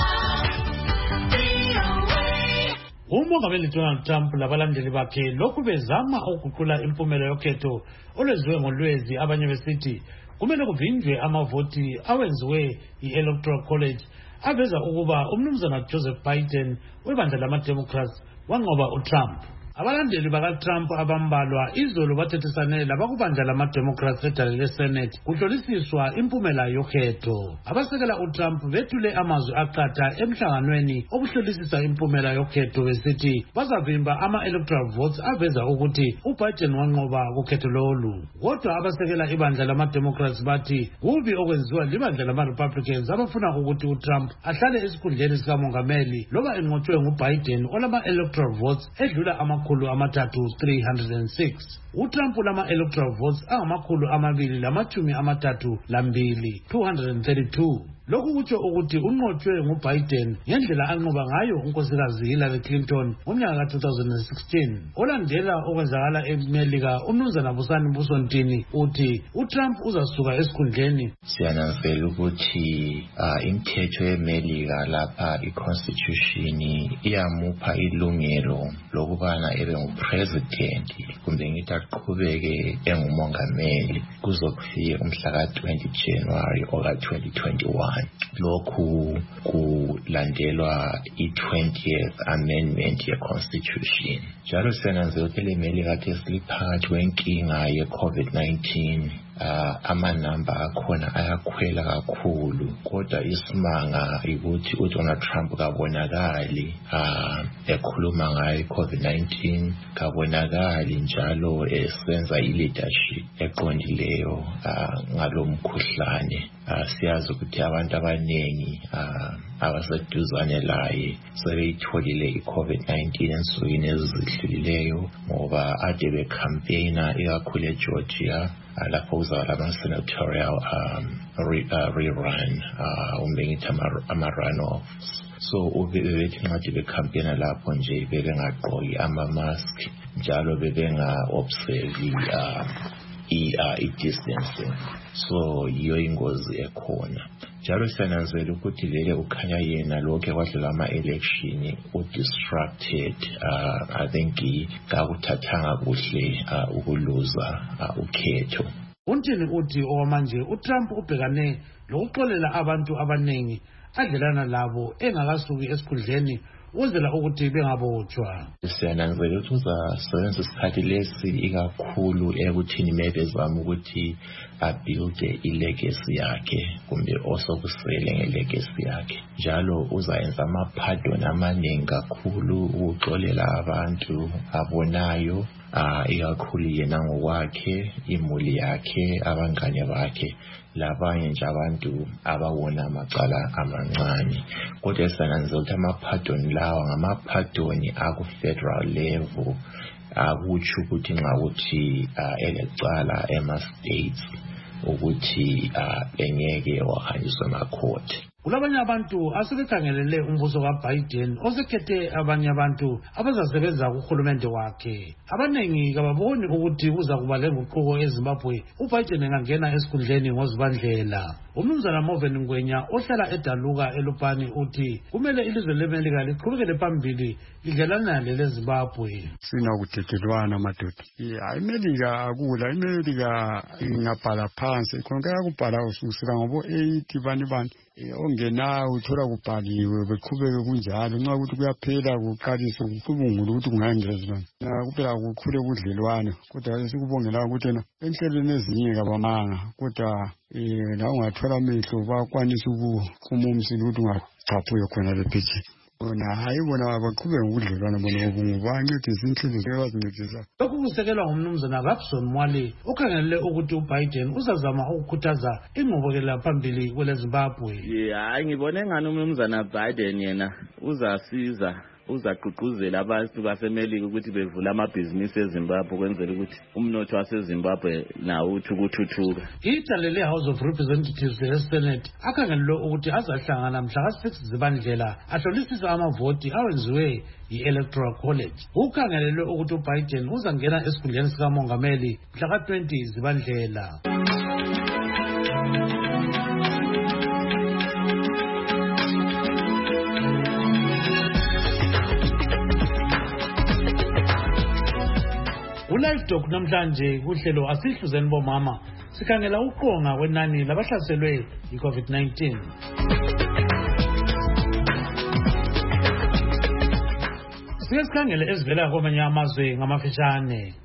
VOA. Umongameli Donald Trump labalandeli bakhe lokhu bezama ukuguqula impumela yokhetho olwenziwe ngolwezi, abanye besithi kumele kuvinjwe amavoti awenziwe yi-Electoral College aveza ukuba umnumzana Joseph Biden webandla lama-Democrats wanqoba uTrump. Abalandeli bakaTrump abambalwa izolo bathethisane labakubandla lama-Democrats edale leSenate kuhlolisiswa impumela yokhetho. Abasekela uTrump bethule amazwi aqatha emhlanganweni okuhlolisisa impumela yokhetho besithi bazavimba ama-electoral votes aveza ukuthi uBiden wanqoba kukhetho lolu. Kodwa abasekela ibandla lama-Democrats bathi kubi okwenziwa libandla lama-Republicans abafuna ukuthi uTrump ahlale esikhundleni sikamongameli loba enqotshwe nguBiden olama-electoral votes edlula amakhulu 306. uTrump lama-electoral votes angamakhulu 232. Lokhu kutsho ukuthi unqotshwe nguBiden ngendlela anqoba ngayo unkosikazi Hillary Clinton ngomnyaka ka-2016. Olandela okwenzakala eMelika, umnumzana Busani Busontini uthi uTrump uzasuka esikhundleni. Siyananzela ukuthi imithetho yeMelika lapha iConstitution iyamupha ilungelo lokubana ebe ngupresident kumbe ngithi aqhubeke engumongameli kuzokufika umhla ka-20 January oka-2021. Lokhu kulandelwa i-20th amendment ye-Constitution. Njalo siyananzela ukuthi leMelika kade siliphakathi kwenkinga ye-COVID-19. Amanamba akhona ayakhwela kakhulu, kodwa isimanga ukuthi uDonald Trump kabonakali ekhuluma ngayo i-COVID-19, kabonakali njalo esenza i-leadership eqondileyo ngalomkhuhlane. siyazi ukuthi abantu abaningi abaseduzane laye sebeyitholile i-COVID-19 ensukwini ezidlulileyo ngoba ade becampaigna ikakhulu eGeorgia lapho kuzaba lama-senatorial rerun umbe ngithi ama-runoffs. So bebethi nxathi becampaigna lapho nje bebengagqoki ama-mask njalo bebenga-observe i-distancing. So yiyo ingozi ekhona. Njalo siyananzela ukuthi vele ukhanya yena lokhu kwadlula ama-election u-distracted. I think kakuthathanga kuhle ukuluza ukhetho. Untini uthi owamanje uTrump ubhekane lokuxolela abantu abaningi adlelana labo engakasuki esikhundleni uzela ukuthi bengabotshwa. Siyananzela ukuthi uzasebenzisa isikhathi lesi ikakhulu ekuthini mebezama ukuthi abuilde ilegacy yakhe kumbe osokusele ngelegacy yakhe. Njalo uzayenza ama-pardon amaningi kakhulu ukuxolela abantu abonayo ikakhulu yena ngokwakhe, imuli yakhe, abangane bakhe, labanye nje abantu abawona amacala amancane. Kodwa siyananzela ukuthi ama-pardon lawa ngama-pardon aku-federal level, akutsho ukuthi nxa ukuthi elecala ema-states ukuthi engeke wahanjiswa ema-court. Kulabanye abantu asebekhangelele umbuso kaBiden osekhethe abanye abantu abazasebenza kuhulumende wakhe. Abanengi kababoni ukuthi kuza kuba lenguquko eZimbabwe uBiden engangena esikhundleni ngoZibandlela. Umnumzana Moven Ngwenya ohlala eDaluka eLupani uthi kumele ilizwe leMelika liqhubekele phambili lidlelana leZimbabwe. Sinakuthekelwana madoda. iMelika akula, iMelika ingabhala phansi konke yakubhala ususela ngobo 80 bani ongena uthola kubhaliwe beqhubeke kunjalo nxa ukuthi kuyaphela kuqalise kubungula ukuthi kungayenza kuphela kukhule budlelwane. Kodwa sikubongela ukuthi enhlelweni ezinye kabamanga kodwa la ungathola amehlo bakwanisa ukumumsila ukuthi ungachaphuye khona lephithi. Bona hayi bona baqhubeke ngudlelwana bona bancedisa inhlelo ebazincedisa. Lokhu kusekelwa ngumnumzana Rapson Mwale okhangelele ukuthi uBiden uzazama ukukhuthaza ingqubekela phambili kweleZimbabwe. Hayi ngibone engani umnumzana Biden yena uzasiza uzaqhuquzela abantu baseMelika ukuthi bevula amabhizinisi eZimbabwe kwenzela ukuthi umnotho waseZimbabwe nawo uthi ukuthuthuka. Icala leHouse of Representatives leSenate akhangelele ukuthi azahlangana mhla ka-6 Zibandlela ahlolisisa amavoti awenziwe yi-Electoral College. Ukhangelele ukuthi uBiden uzangena esikhundleni sikamongameli mhla ka-20 Zibandlela. Live Talk namhlanje kuhlelo asihluzeni bomama sikhangela uqonga kwenani labahlaselwe yi-COVID-19. Sike sikhangele ezivela kwamanye amazwe ngamafishane.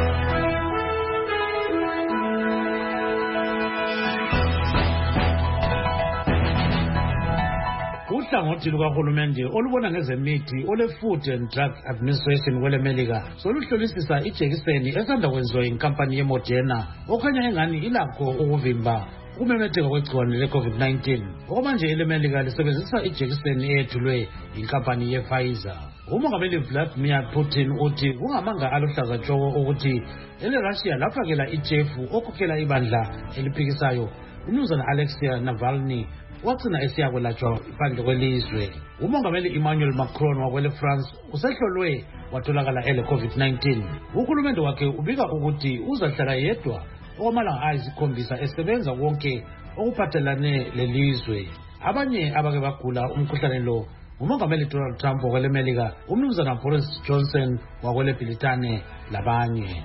Uhlangothi lukahulumende olubona ngezemithi ole-Food and Drug Administration kweleMelika soluhlolisisa ijekiseni esanda kwenziwa yinkampani yeModerna okhanya engani ilakho ukuvimba ukumemetheka kwegciwane le-COVID-19. Okwamanje eleMelika lisebenzisa ijekiseni eyethulwe yinkampani ye-Pfizer. Umongameli Vladimir Putin uthi kungamanga aluhlaza tshoko ukuthi eleRussia lafakela ijefu okhokhela ibandla eliphikisayo umnumzana Alexei Navalny wagcina esiyakwelatshwa phandle kwelizwe. Umongameli Emmanuel Macron wakwele-France usehlolwe watholakala ele-COVID-19. Uhulumende wakhe ubika ukuthi uzahlala yedwa okwamalanga ayisikhombisa esebenza konke okuphathelane lelizwe. Abanye abake bagula umkhuhlane lo umongameli Donald Trump wakweleMelika, umnumzana Boris Johnson wakwele-Britane labanye.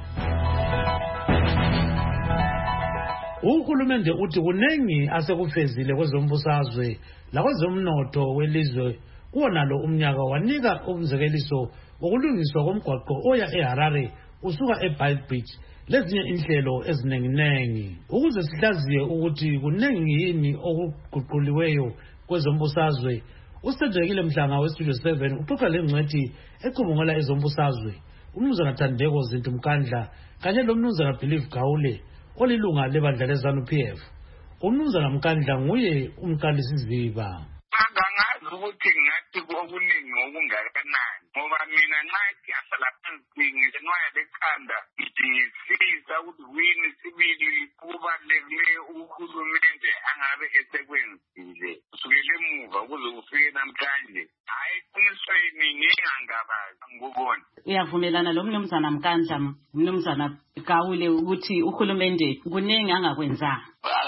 Uhulumende uthi kunengi asekufezile kwezombusazwe lakwezomnotho welizwe kuwonalo umnyaka wanika umzekeliso wokulungiswa komgwaqo oya eHarare usuka eBeitbridge lezinye inhlelo ezinenginengi. Ukuze sihlaziye ukuthi kunengi yini okuguquliweyo kwezombusazwe, uSedrekile Mhlanga weStudio 7 uxoxa lengcwethi ecubungela ezombusazwe umnumzana Thandeko Zintumkandla kanye lomnumzana Believe Gaule olilunga lebandla leZANU-PF. umnumzana Mkandla nguye umqalisiziba. Angazi ukuthi ngathi okuningi okungakanani ngoba mina nxa ngiyahlala phansi ngisenwaya lekhanda ngidingisisa ukuthi wini sibili kubalulekile uhulumende angabe esekwenzile kusukela emuva ukuze kufike namhlanje. Hayi qinisweni ngingangabazi ngokubona. Uyavumelana lo mnumzana Mkandla umnumzana Gawule ukuthi uhulumende kuningi angakwenzanga?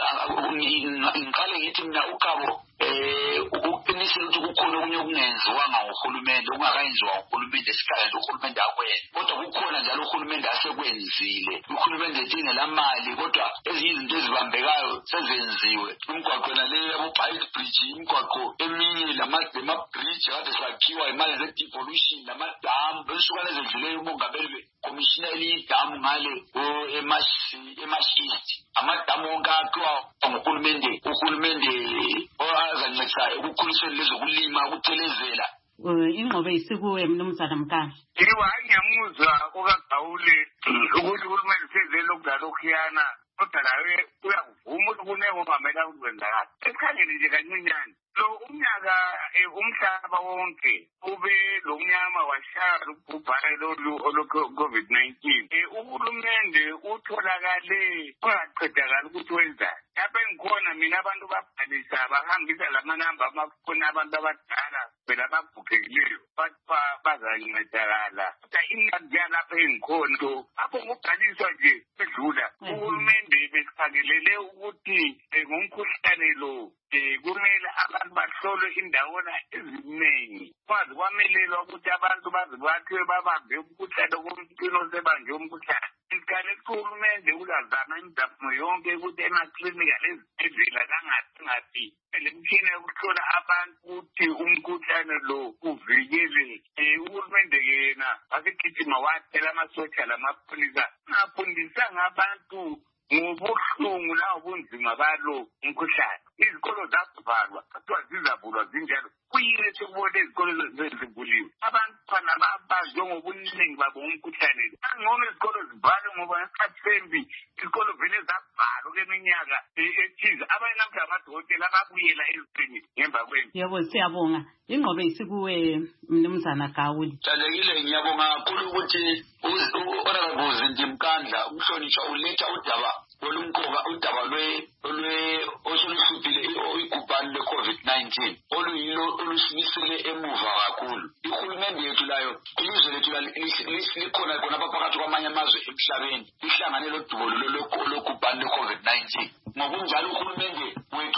Ngiqale ngithi mina uKabo uqinisile ukuthi kukhona okunye okungenziwanga nguhulumende okungakayenziwa nguhulumende esikhathi uhulumende akwenza kodwa kukhona njalo uhulumende asekwenzile. Uhulumende edinga la mali kodwa ezinye izinto ezibambekayo sezenziwe. Umgwaqo nale yabo-Bike Bridge imigwaqo eminye lama-bridge kade sakhiwa imali ze-devolution lamadamu besuka ezedluleyo umongameli bekomishina eliyidamu ngale eMashist amadamu wonke akhiwa nguhulumende azancedisa ekukhuliseni lezokulima ukuthelezela. Ingqobe isikuwe mnumzana Mkandla. Ngiyamuzwa ukaGawule ukuthi uhulumende senze lokhu lalokhuyana kodwa nawe uyakuvuma ukuthi kuneko ongamela ukwenzakala. Esikhangeni nje kancinyane lo umnyaka umhlaba wonke ube lo mnyama washaya ubhubhane olo-COVID-19. Uhulumende utholakale ungaqedakali ukuthi wenzani. Lapha engikhona mina abantu babhalisa bahambisa lamanamba amafoni abantu abadala phela ababhukekileyo bazancedakala. Kodwa imali yalapha engikhona apho ngubhaliswa nje edlula. Uhulumende besikhangelele ukuthi ngomkhuhlane lo kumele abantu bahlolwe indawona eziningi. Kwazi kwamelelwa ukuthi abantu baze bathiwe babambe umkhuhlane kumtshini osebanje umkhuhlane. Isikhathi uhulumende uzazama imizamo yonke ukuthi emaklinika lezibhedlela langathi le mtshini yokuhlola abantu ukuthi umkhuhlane lo uvikeleke. Uhulumende yena wasigijima wathela amasotsha lamapholisa angafundisanga abantu ngobuhlungu langobunzima balo umkhuhlane. Izikolo zavalwa kuthiwa zizavulwa zinjalo. Kuyini sekubona izikolo zivuliwe? Abantwana babazi ngobuningi babo umkhuhlane. Angcono izikolo zivalwe ngoba ngesikhathi sembi izikolo vele zavalwa kweminyaka ethize. Abanye namhla amadokotela ababuyela ezweni ngemva kwempi. Yebo siyabonga. Ingqobe isikuwe mnumzana Gawule. Thandekile ngiyabonga kakhulu ukuthi honorable Zindile Mkandla umhlonishwa uletha udaba olumqoka udaba oseluhluphile igubhane le-COVID-19 oluyilo olusimisele emuva kakhulu. Ihulumende yethu layo ilizwe lethu likhona khonapha phakathi kwamanye amazwe emhlabeni lihlangane lodubo lokubhane le-COVID-19. Ngokunjalo uhulumende wethu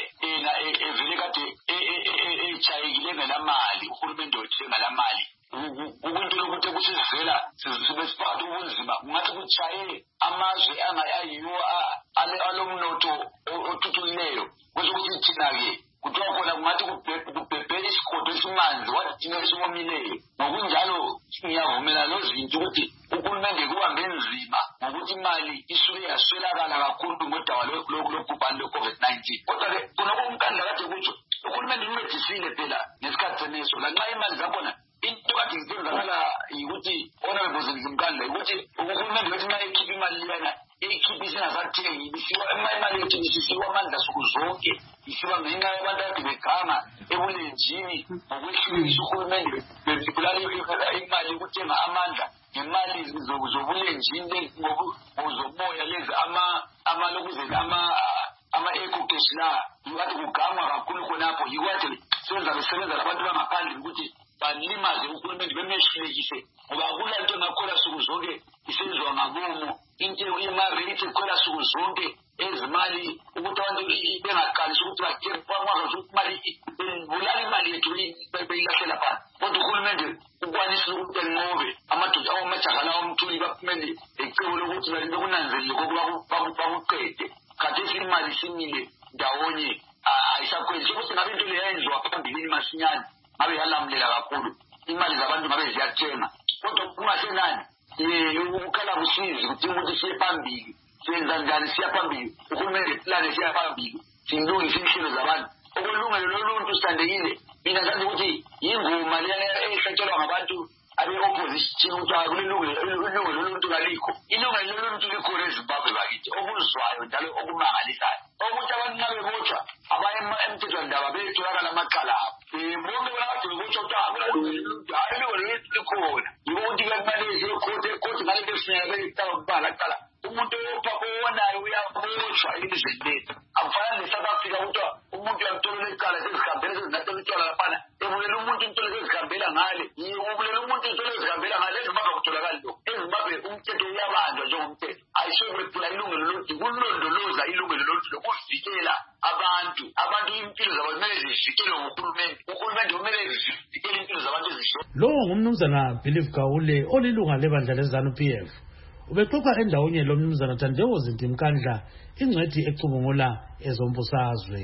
evele kade ejayekile ngelamali. Uhulumende wethu engelamali ukuntu lokuthi kusivela sibesiphatha ubunzima kungathi kutshaye amazwe ayiwo alomnotho othuthukileyo kwesokuthi thina-ke kuthiwa khona kungathi kubhebhele isigodo esimanzi wathi thina esiomileyo. Ngokunjalo ngiyavumela nozinto ukuthi uhulumende kubambe nzima ngokuthi imali isuke yaswelakala kakhulu ngodaba lokubhubhane le-COVID-19. Kodwa-ke khonoko uMkandla kade kutsho uhulumende uncedisile phela ngesikhathi seneso lanxa imali zakhona into kade zenzakala yikuthi honorable Zindile Mkandla ukuthi uhulumende wethu nxa ekhipha imali liyana eyikhipha isingasathengi imali yethu isisiwa amandla suku zonke isiwa ngenxa yabantu akade beganga ebulenjini ngokwehlulekisa uhulumende bebulala imali yokuthenga amandla ngemali zobulenjini zomoya lezi amalokuzeli ama-eco-cash la yikade kugamwa kakhulu khonapho yikade senza besebenza labantu bangaphandle ukuthi balimaze uhulumende bemehlulekise ngoba akula nto engakhona suku zonke isenziwa ngabomo imarate ekhona suku zonke ezimali ukuthi abantu bengaqalisi ukuthi bathenge bakwazi ukuthi imali bulala imali yethu beyilahlela phansi. Kodwa uhulumende ukwanisile ukuthi enqobe amadoda amajaha lawo omthuli baphumele ecebo lokuthi bekunanzelile bakuqede. Khathesi imali simile ndawonye ayisakwenzi ukuthi ngabe into le yayenziwa phambilini masinyane ngabe yalamulela kakhulu imali zabantu ngabe ziyathenga. Kodwa kungasenani ukukhala kusizi kudinga ukuthi siye phambili. Senza njani siya phambili? Uhulumende plane siya phambili silungise inhlelo zabantu okulungele loluntu. Sithandekile mina ngathi ukuthi yingoma lena ehlatshelwa ngabantu abe-opposition ukuthi kulilungelo loluntu kalikho. Ilungelo loluntu likhona eZimbabwe bakithi okuzwayo njalo okumangalisayo. ukuthi abantu nxa bebotshwa abanye emthethwandaba betholakala amaqala abo bonke bona kade bebotshwa ukuthi akulalungelo likhona yiko ukuthi kumele ziye ekhothi ngale befuneka belitaba kubala qala umuntu owonayo uyabotshwa elizweni lethu akufana ne-South Africa kuthiwa umuntu uyamtholela icala sezihambela sezinathola itshwala laphana ebulela umuntu intolo sezihambela ngale ubulela umuntu intolo ezihambela ngale ezimbabwe kutholakali lokho ezimbabwe umthetho uyabanjwa njengomthetho ayisokwephula ilungelo lokuthi kulondoloza ilungelo lokuthi lokuvikela abantu impilo zabo kumele zivikelwe uhulumende kumele zivikele impilo zabantu ezisho lowo ngumnumzana Believe Gawule olilunga lebandla leZANU-PF ubexoxa endaweni lomnumzana Thandewo Zintimkandla ingcwethi ecubungula ezombusazwe.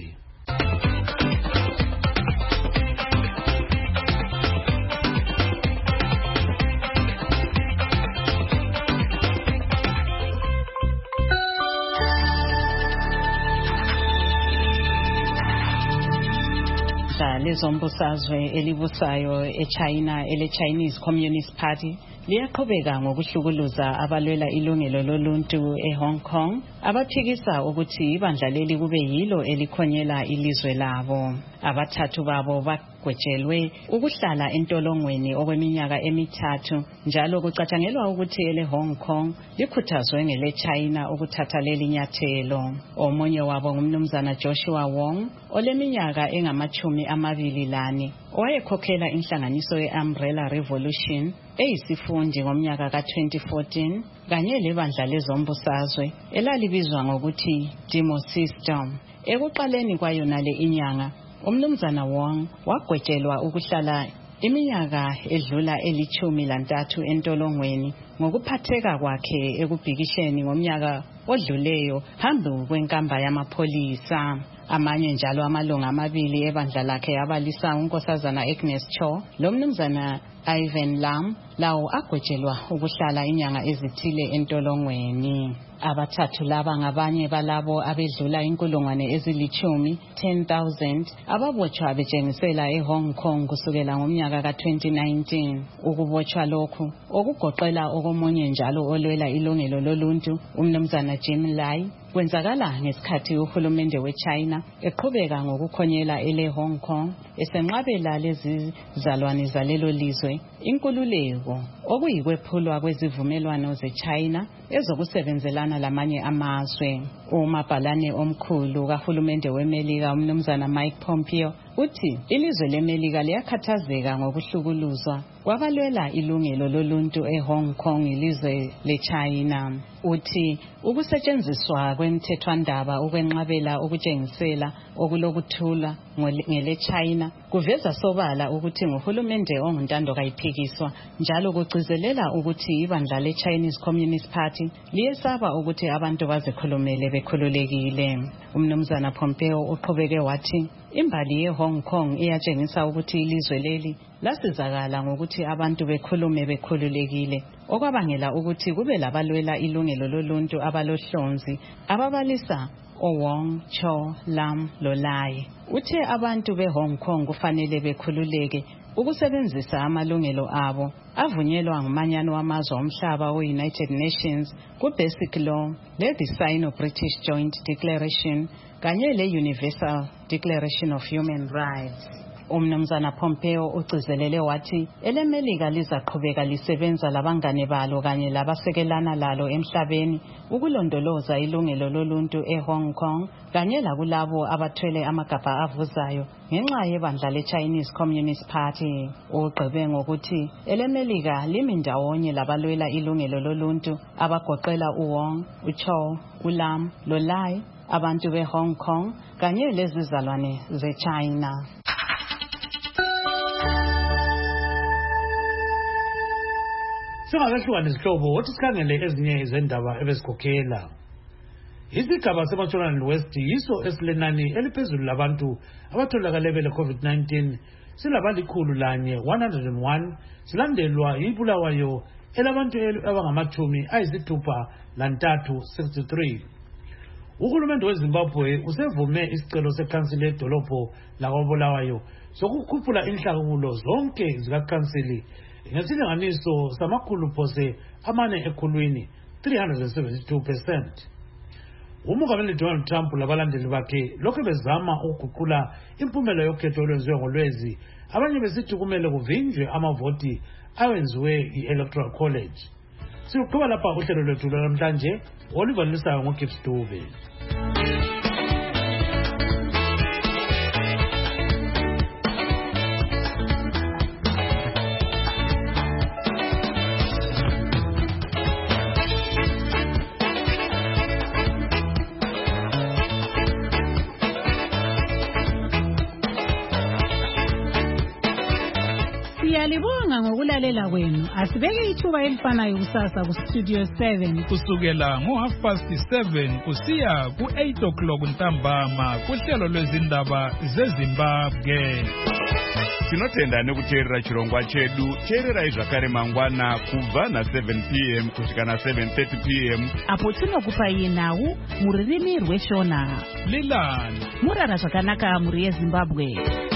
Lezombusazwe elibusayo eChina ele-Chinese Communist Party liyaqhubeka ngokuhlukuluza abalwela ilungelo loluntu eHong Kong abaphikisa ukuthi ibandla leli kube yilo elikhonyela ilizwe labo. Abathathu babo bagwejelwe ukuhlala entolongweni okweminyaka emithathu njalo kucatshangelwa ukuthi ele-Hong Kong likhuthazwe ngele-China ukuthatha leli nyathelo. Omunye wabo ngumnumzana Joshua Wong oleminyaka engama-24 owayekhokhela inhlanganiso ye-Umbrella Revolution eyisifundi ngomnyaka ka-2014 kanye lebandla lezombusazwe elalibizwa ngokuthi Demosystem. Ekuqaleni kwayonale inyanga umnumzana Wong wagwejelwa ukuhlala iminyaka edlula eli-13 entolongweni ngokuphatheka kwakhe ekubhikisheni ngomnyaka odluleyo phambi kwenkamba yamapholisa. Amanye njalo amalunga amabili ebandla lakhe abalisa unkosazana Agnes Cho lomnumzana Ivan Lam lawo agwejelwa ukuhlala inyanga ezithile entolongweni. Abathathu laba ngabanye balabo abedlula 10,000 ababotshwa betshengisela eHong Kong kusukela ngomnyaka ka-2019. Ukubotshwa lokhu okugoqela okomunye njalo olwela ilungelo loluntu umnumzana Jim Lai kwenzakala ngesikhathi uhulumende weChina eqhubeka ngokukhonyela ele-Hong Kong esenqabela lezi zalwane zalelo lizwe inkululeko okuyikwephulwa kwezivumelwano zeChina ezokusebenzelana lamanye amazwe. Umabhalane omkhulu kahulumende weMelika umnumzana Mike Pompeo uthi ilizwe leMelika liyakhathazeka ngokuhlukuluzwa kwabalwela ilungelo loluntu eHong Kong ilizwe leChina. Uthi ukusetshenziswa kwemthethwandaba ukwenqabela ukutshengisela okulokuthula ngele-China kuveza sobala ukuthi nguhulumende onguntando kayiphikiswa njalo kugcizelela ukuthi ibandla le-Chinese Communist Party liyesaba ukuthi abantu bazikhulumele bekhululekile. Umnumzana Pompeo uqhubeke wathi imbali yeHong Kong iyatshengisa ukuthi ilizwe leli lasizakala ngokuthi abantu bekhulume bekhululekile okwabangela ukuthi kube labalwela ilungelo loluntu abalohlonzi ababalisa Wong, Cho, Lam loLai. Uthe abantu beHong Kong kufanele bekhululeke ukusebenzisa amalungelo abo avunyelwa ngumanyano wamazwe omhlaba we-United Nations ku-Basic Law le-The Sino-British Joint Declaration kanye le-Universal Declaration of Human Rights. Umnumzana Pompeo ugcizelele wathi eleMelika lizaqhubeka lisebenza labangane balo kanye labasekelana lalo emhlabeni ukulondoloza ilungelo loluntu eHong Kong kanye lakulabo abathwele amagabha avuzayo ngenxa yebandla le-Chinese Communist Party. Ugqibe ngokuthi eleMelika limi ndawonye labalwela ilungelo loluntu abagoqela uWong, uCho, uLam loLai, abantu beHong Kong kanye lezizalwane zeChina. Singakahluka nesihlobo wothi sikhangele ezinye izindaba ebezikhokhela. Isigaba seMatshonaland West yiso esilenani eliphezulu labantu abatholakale bele-COVID-19 silabali-101 silandelwa yiBulawayo elabantu abangama-63. Uhulumende weZimbabwe usevume isicelo sekhansili yedolobho lakwaBulawayo sokukhuphula inhlakulo zonke zikakhansili ngesilinganiso samakhulu phose amane ekhulwini 372%. umongameli Donald Trump labalandeli bakhe lokhu bezama ukuguqula impumela yokhetho olwenziwe ngolwezi, abanye besithi kumele kuvinjwe amavoti awenziwe i-Electoral College. Siyoqhuba lapha uhlelo lwethu namhlanje, Oliver Lisayo ngoGibbs Dube. Siyalibonga ngokulalela kwenu. Asibeke ithuba elifanayo kusasa ku Studio 7 kusukela ngo7:30 kusiya ku8 ntambama kuhlelo lwezindaba zeZimbabwe. Tinotenda nekuteerera chirongwa chedu. Teererai zvakare mangwana kubva na7 p.m. kusvika na7:30 p.m. apo tinokupai nhau muririmi rweshona. Lilani murara zvakanaka muri yeZimbabwe.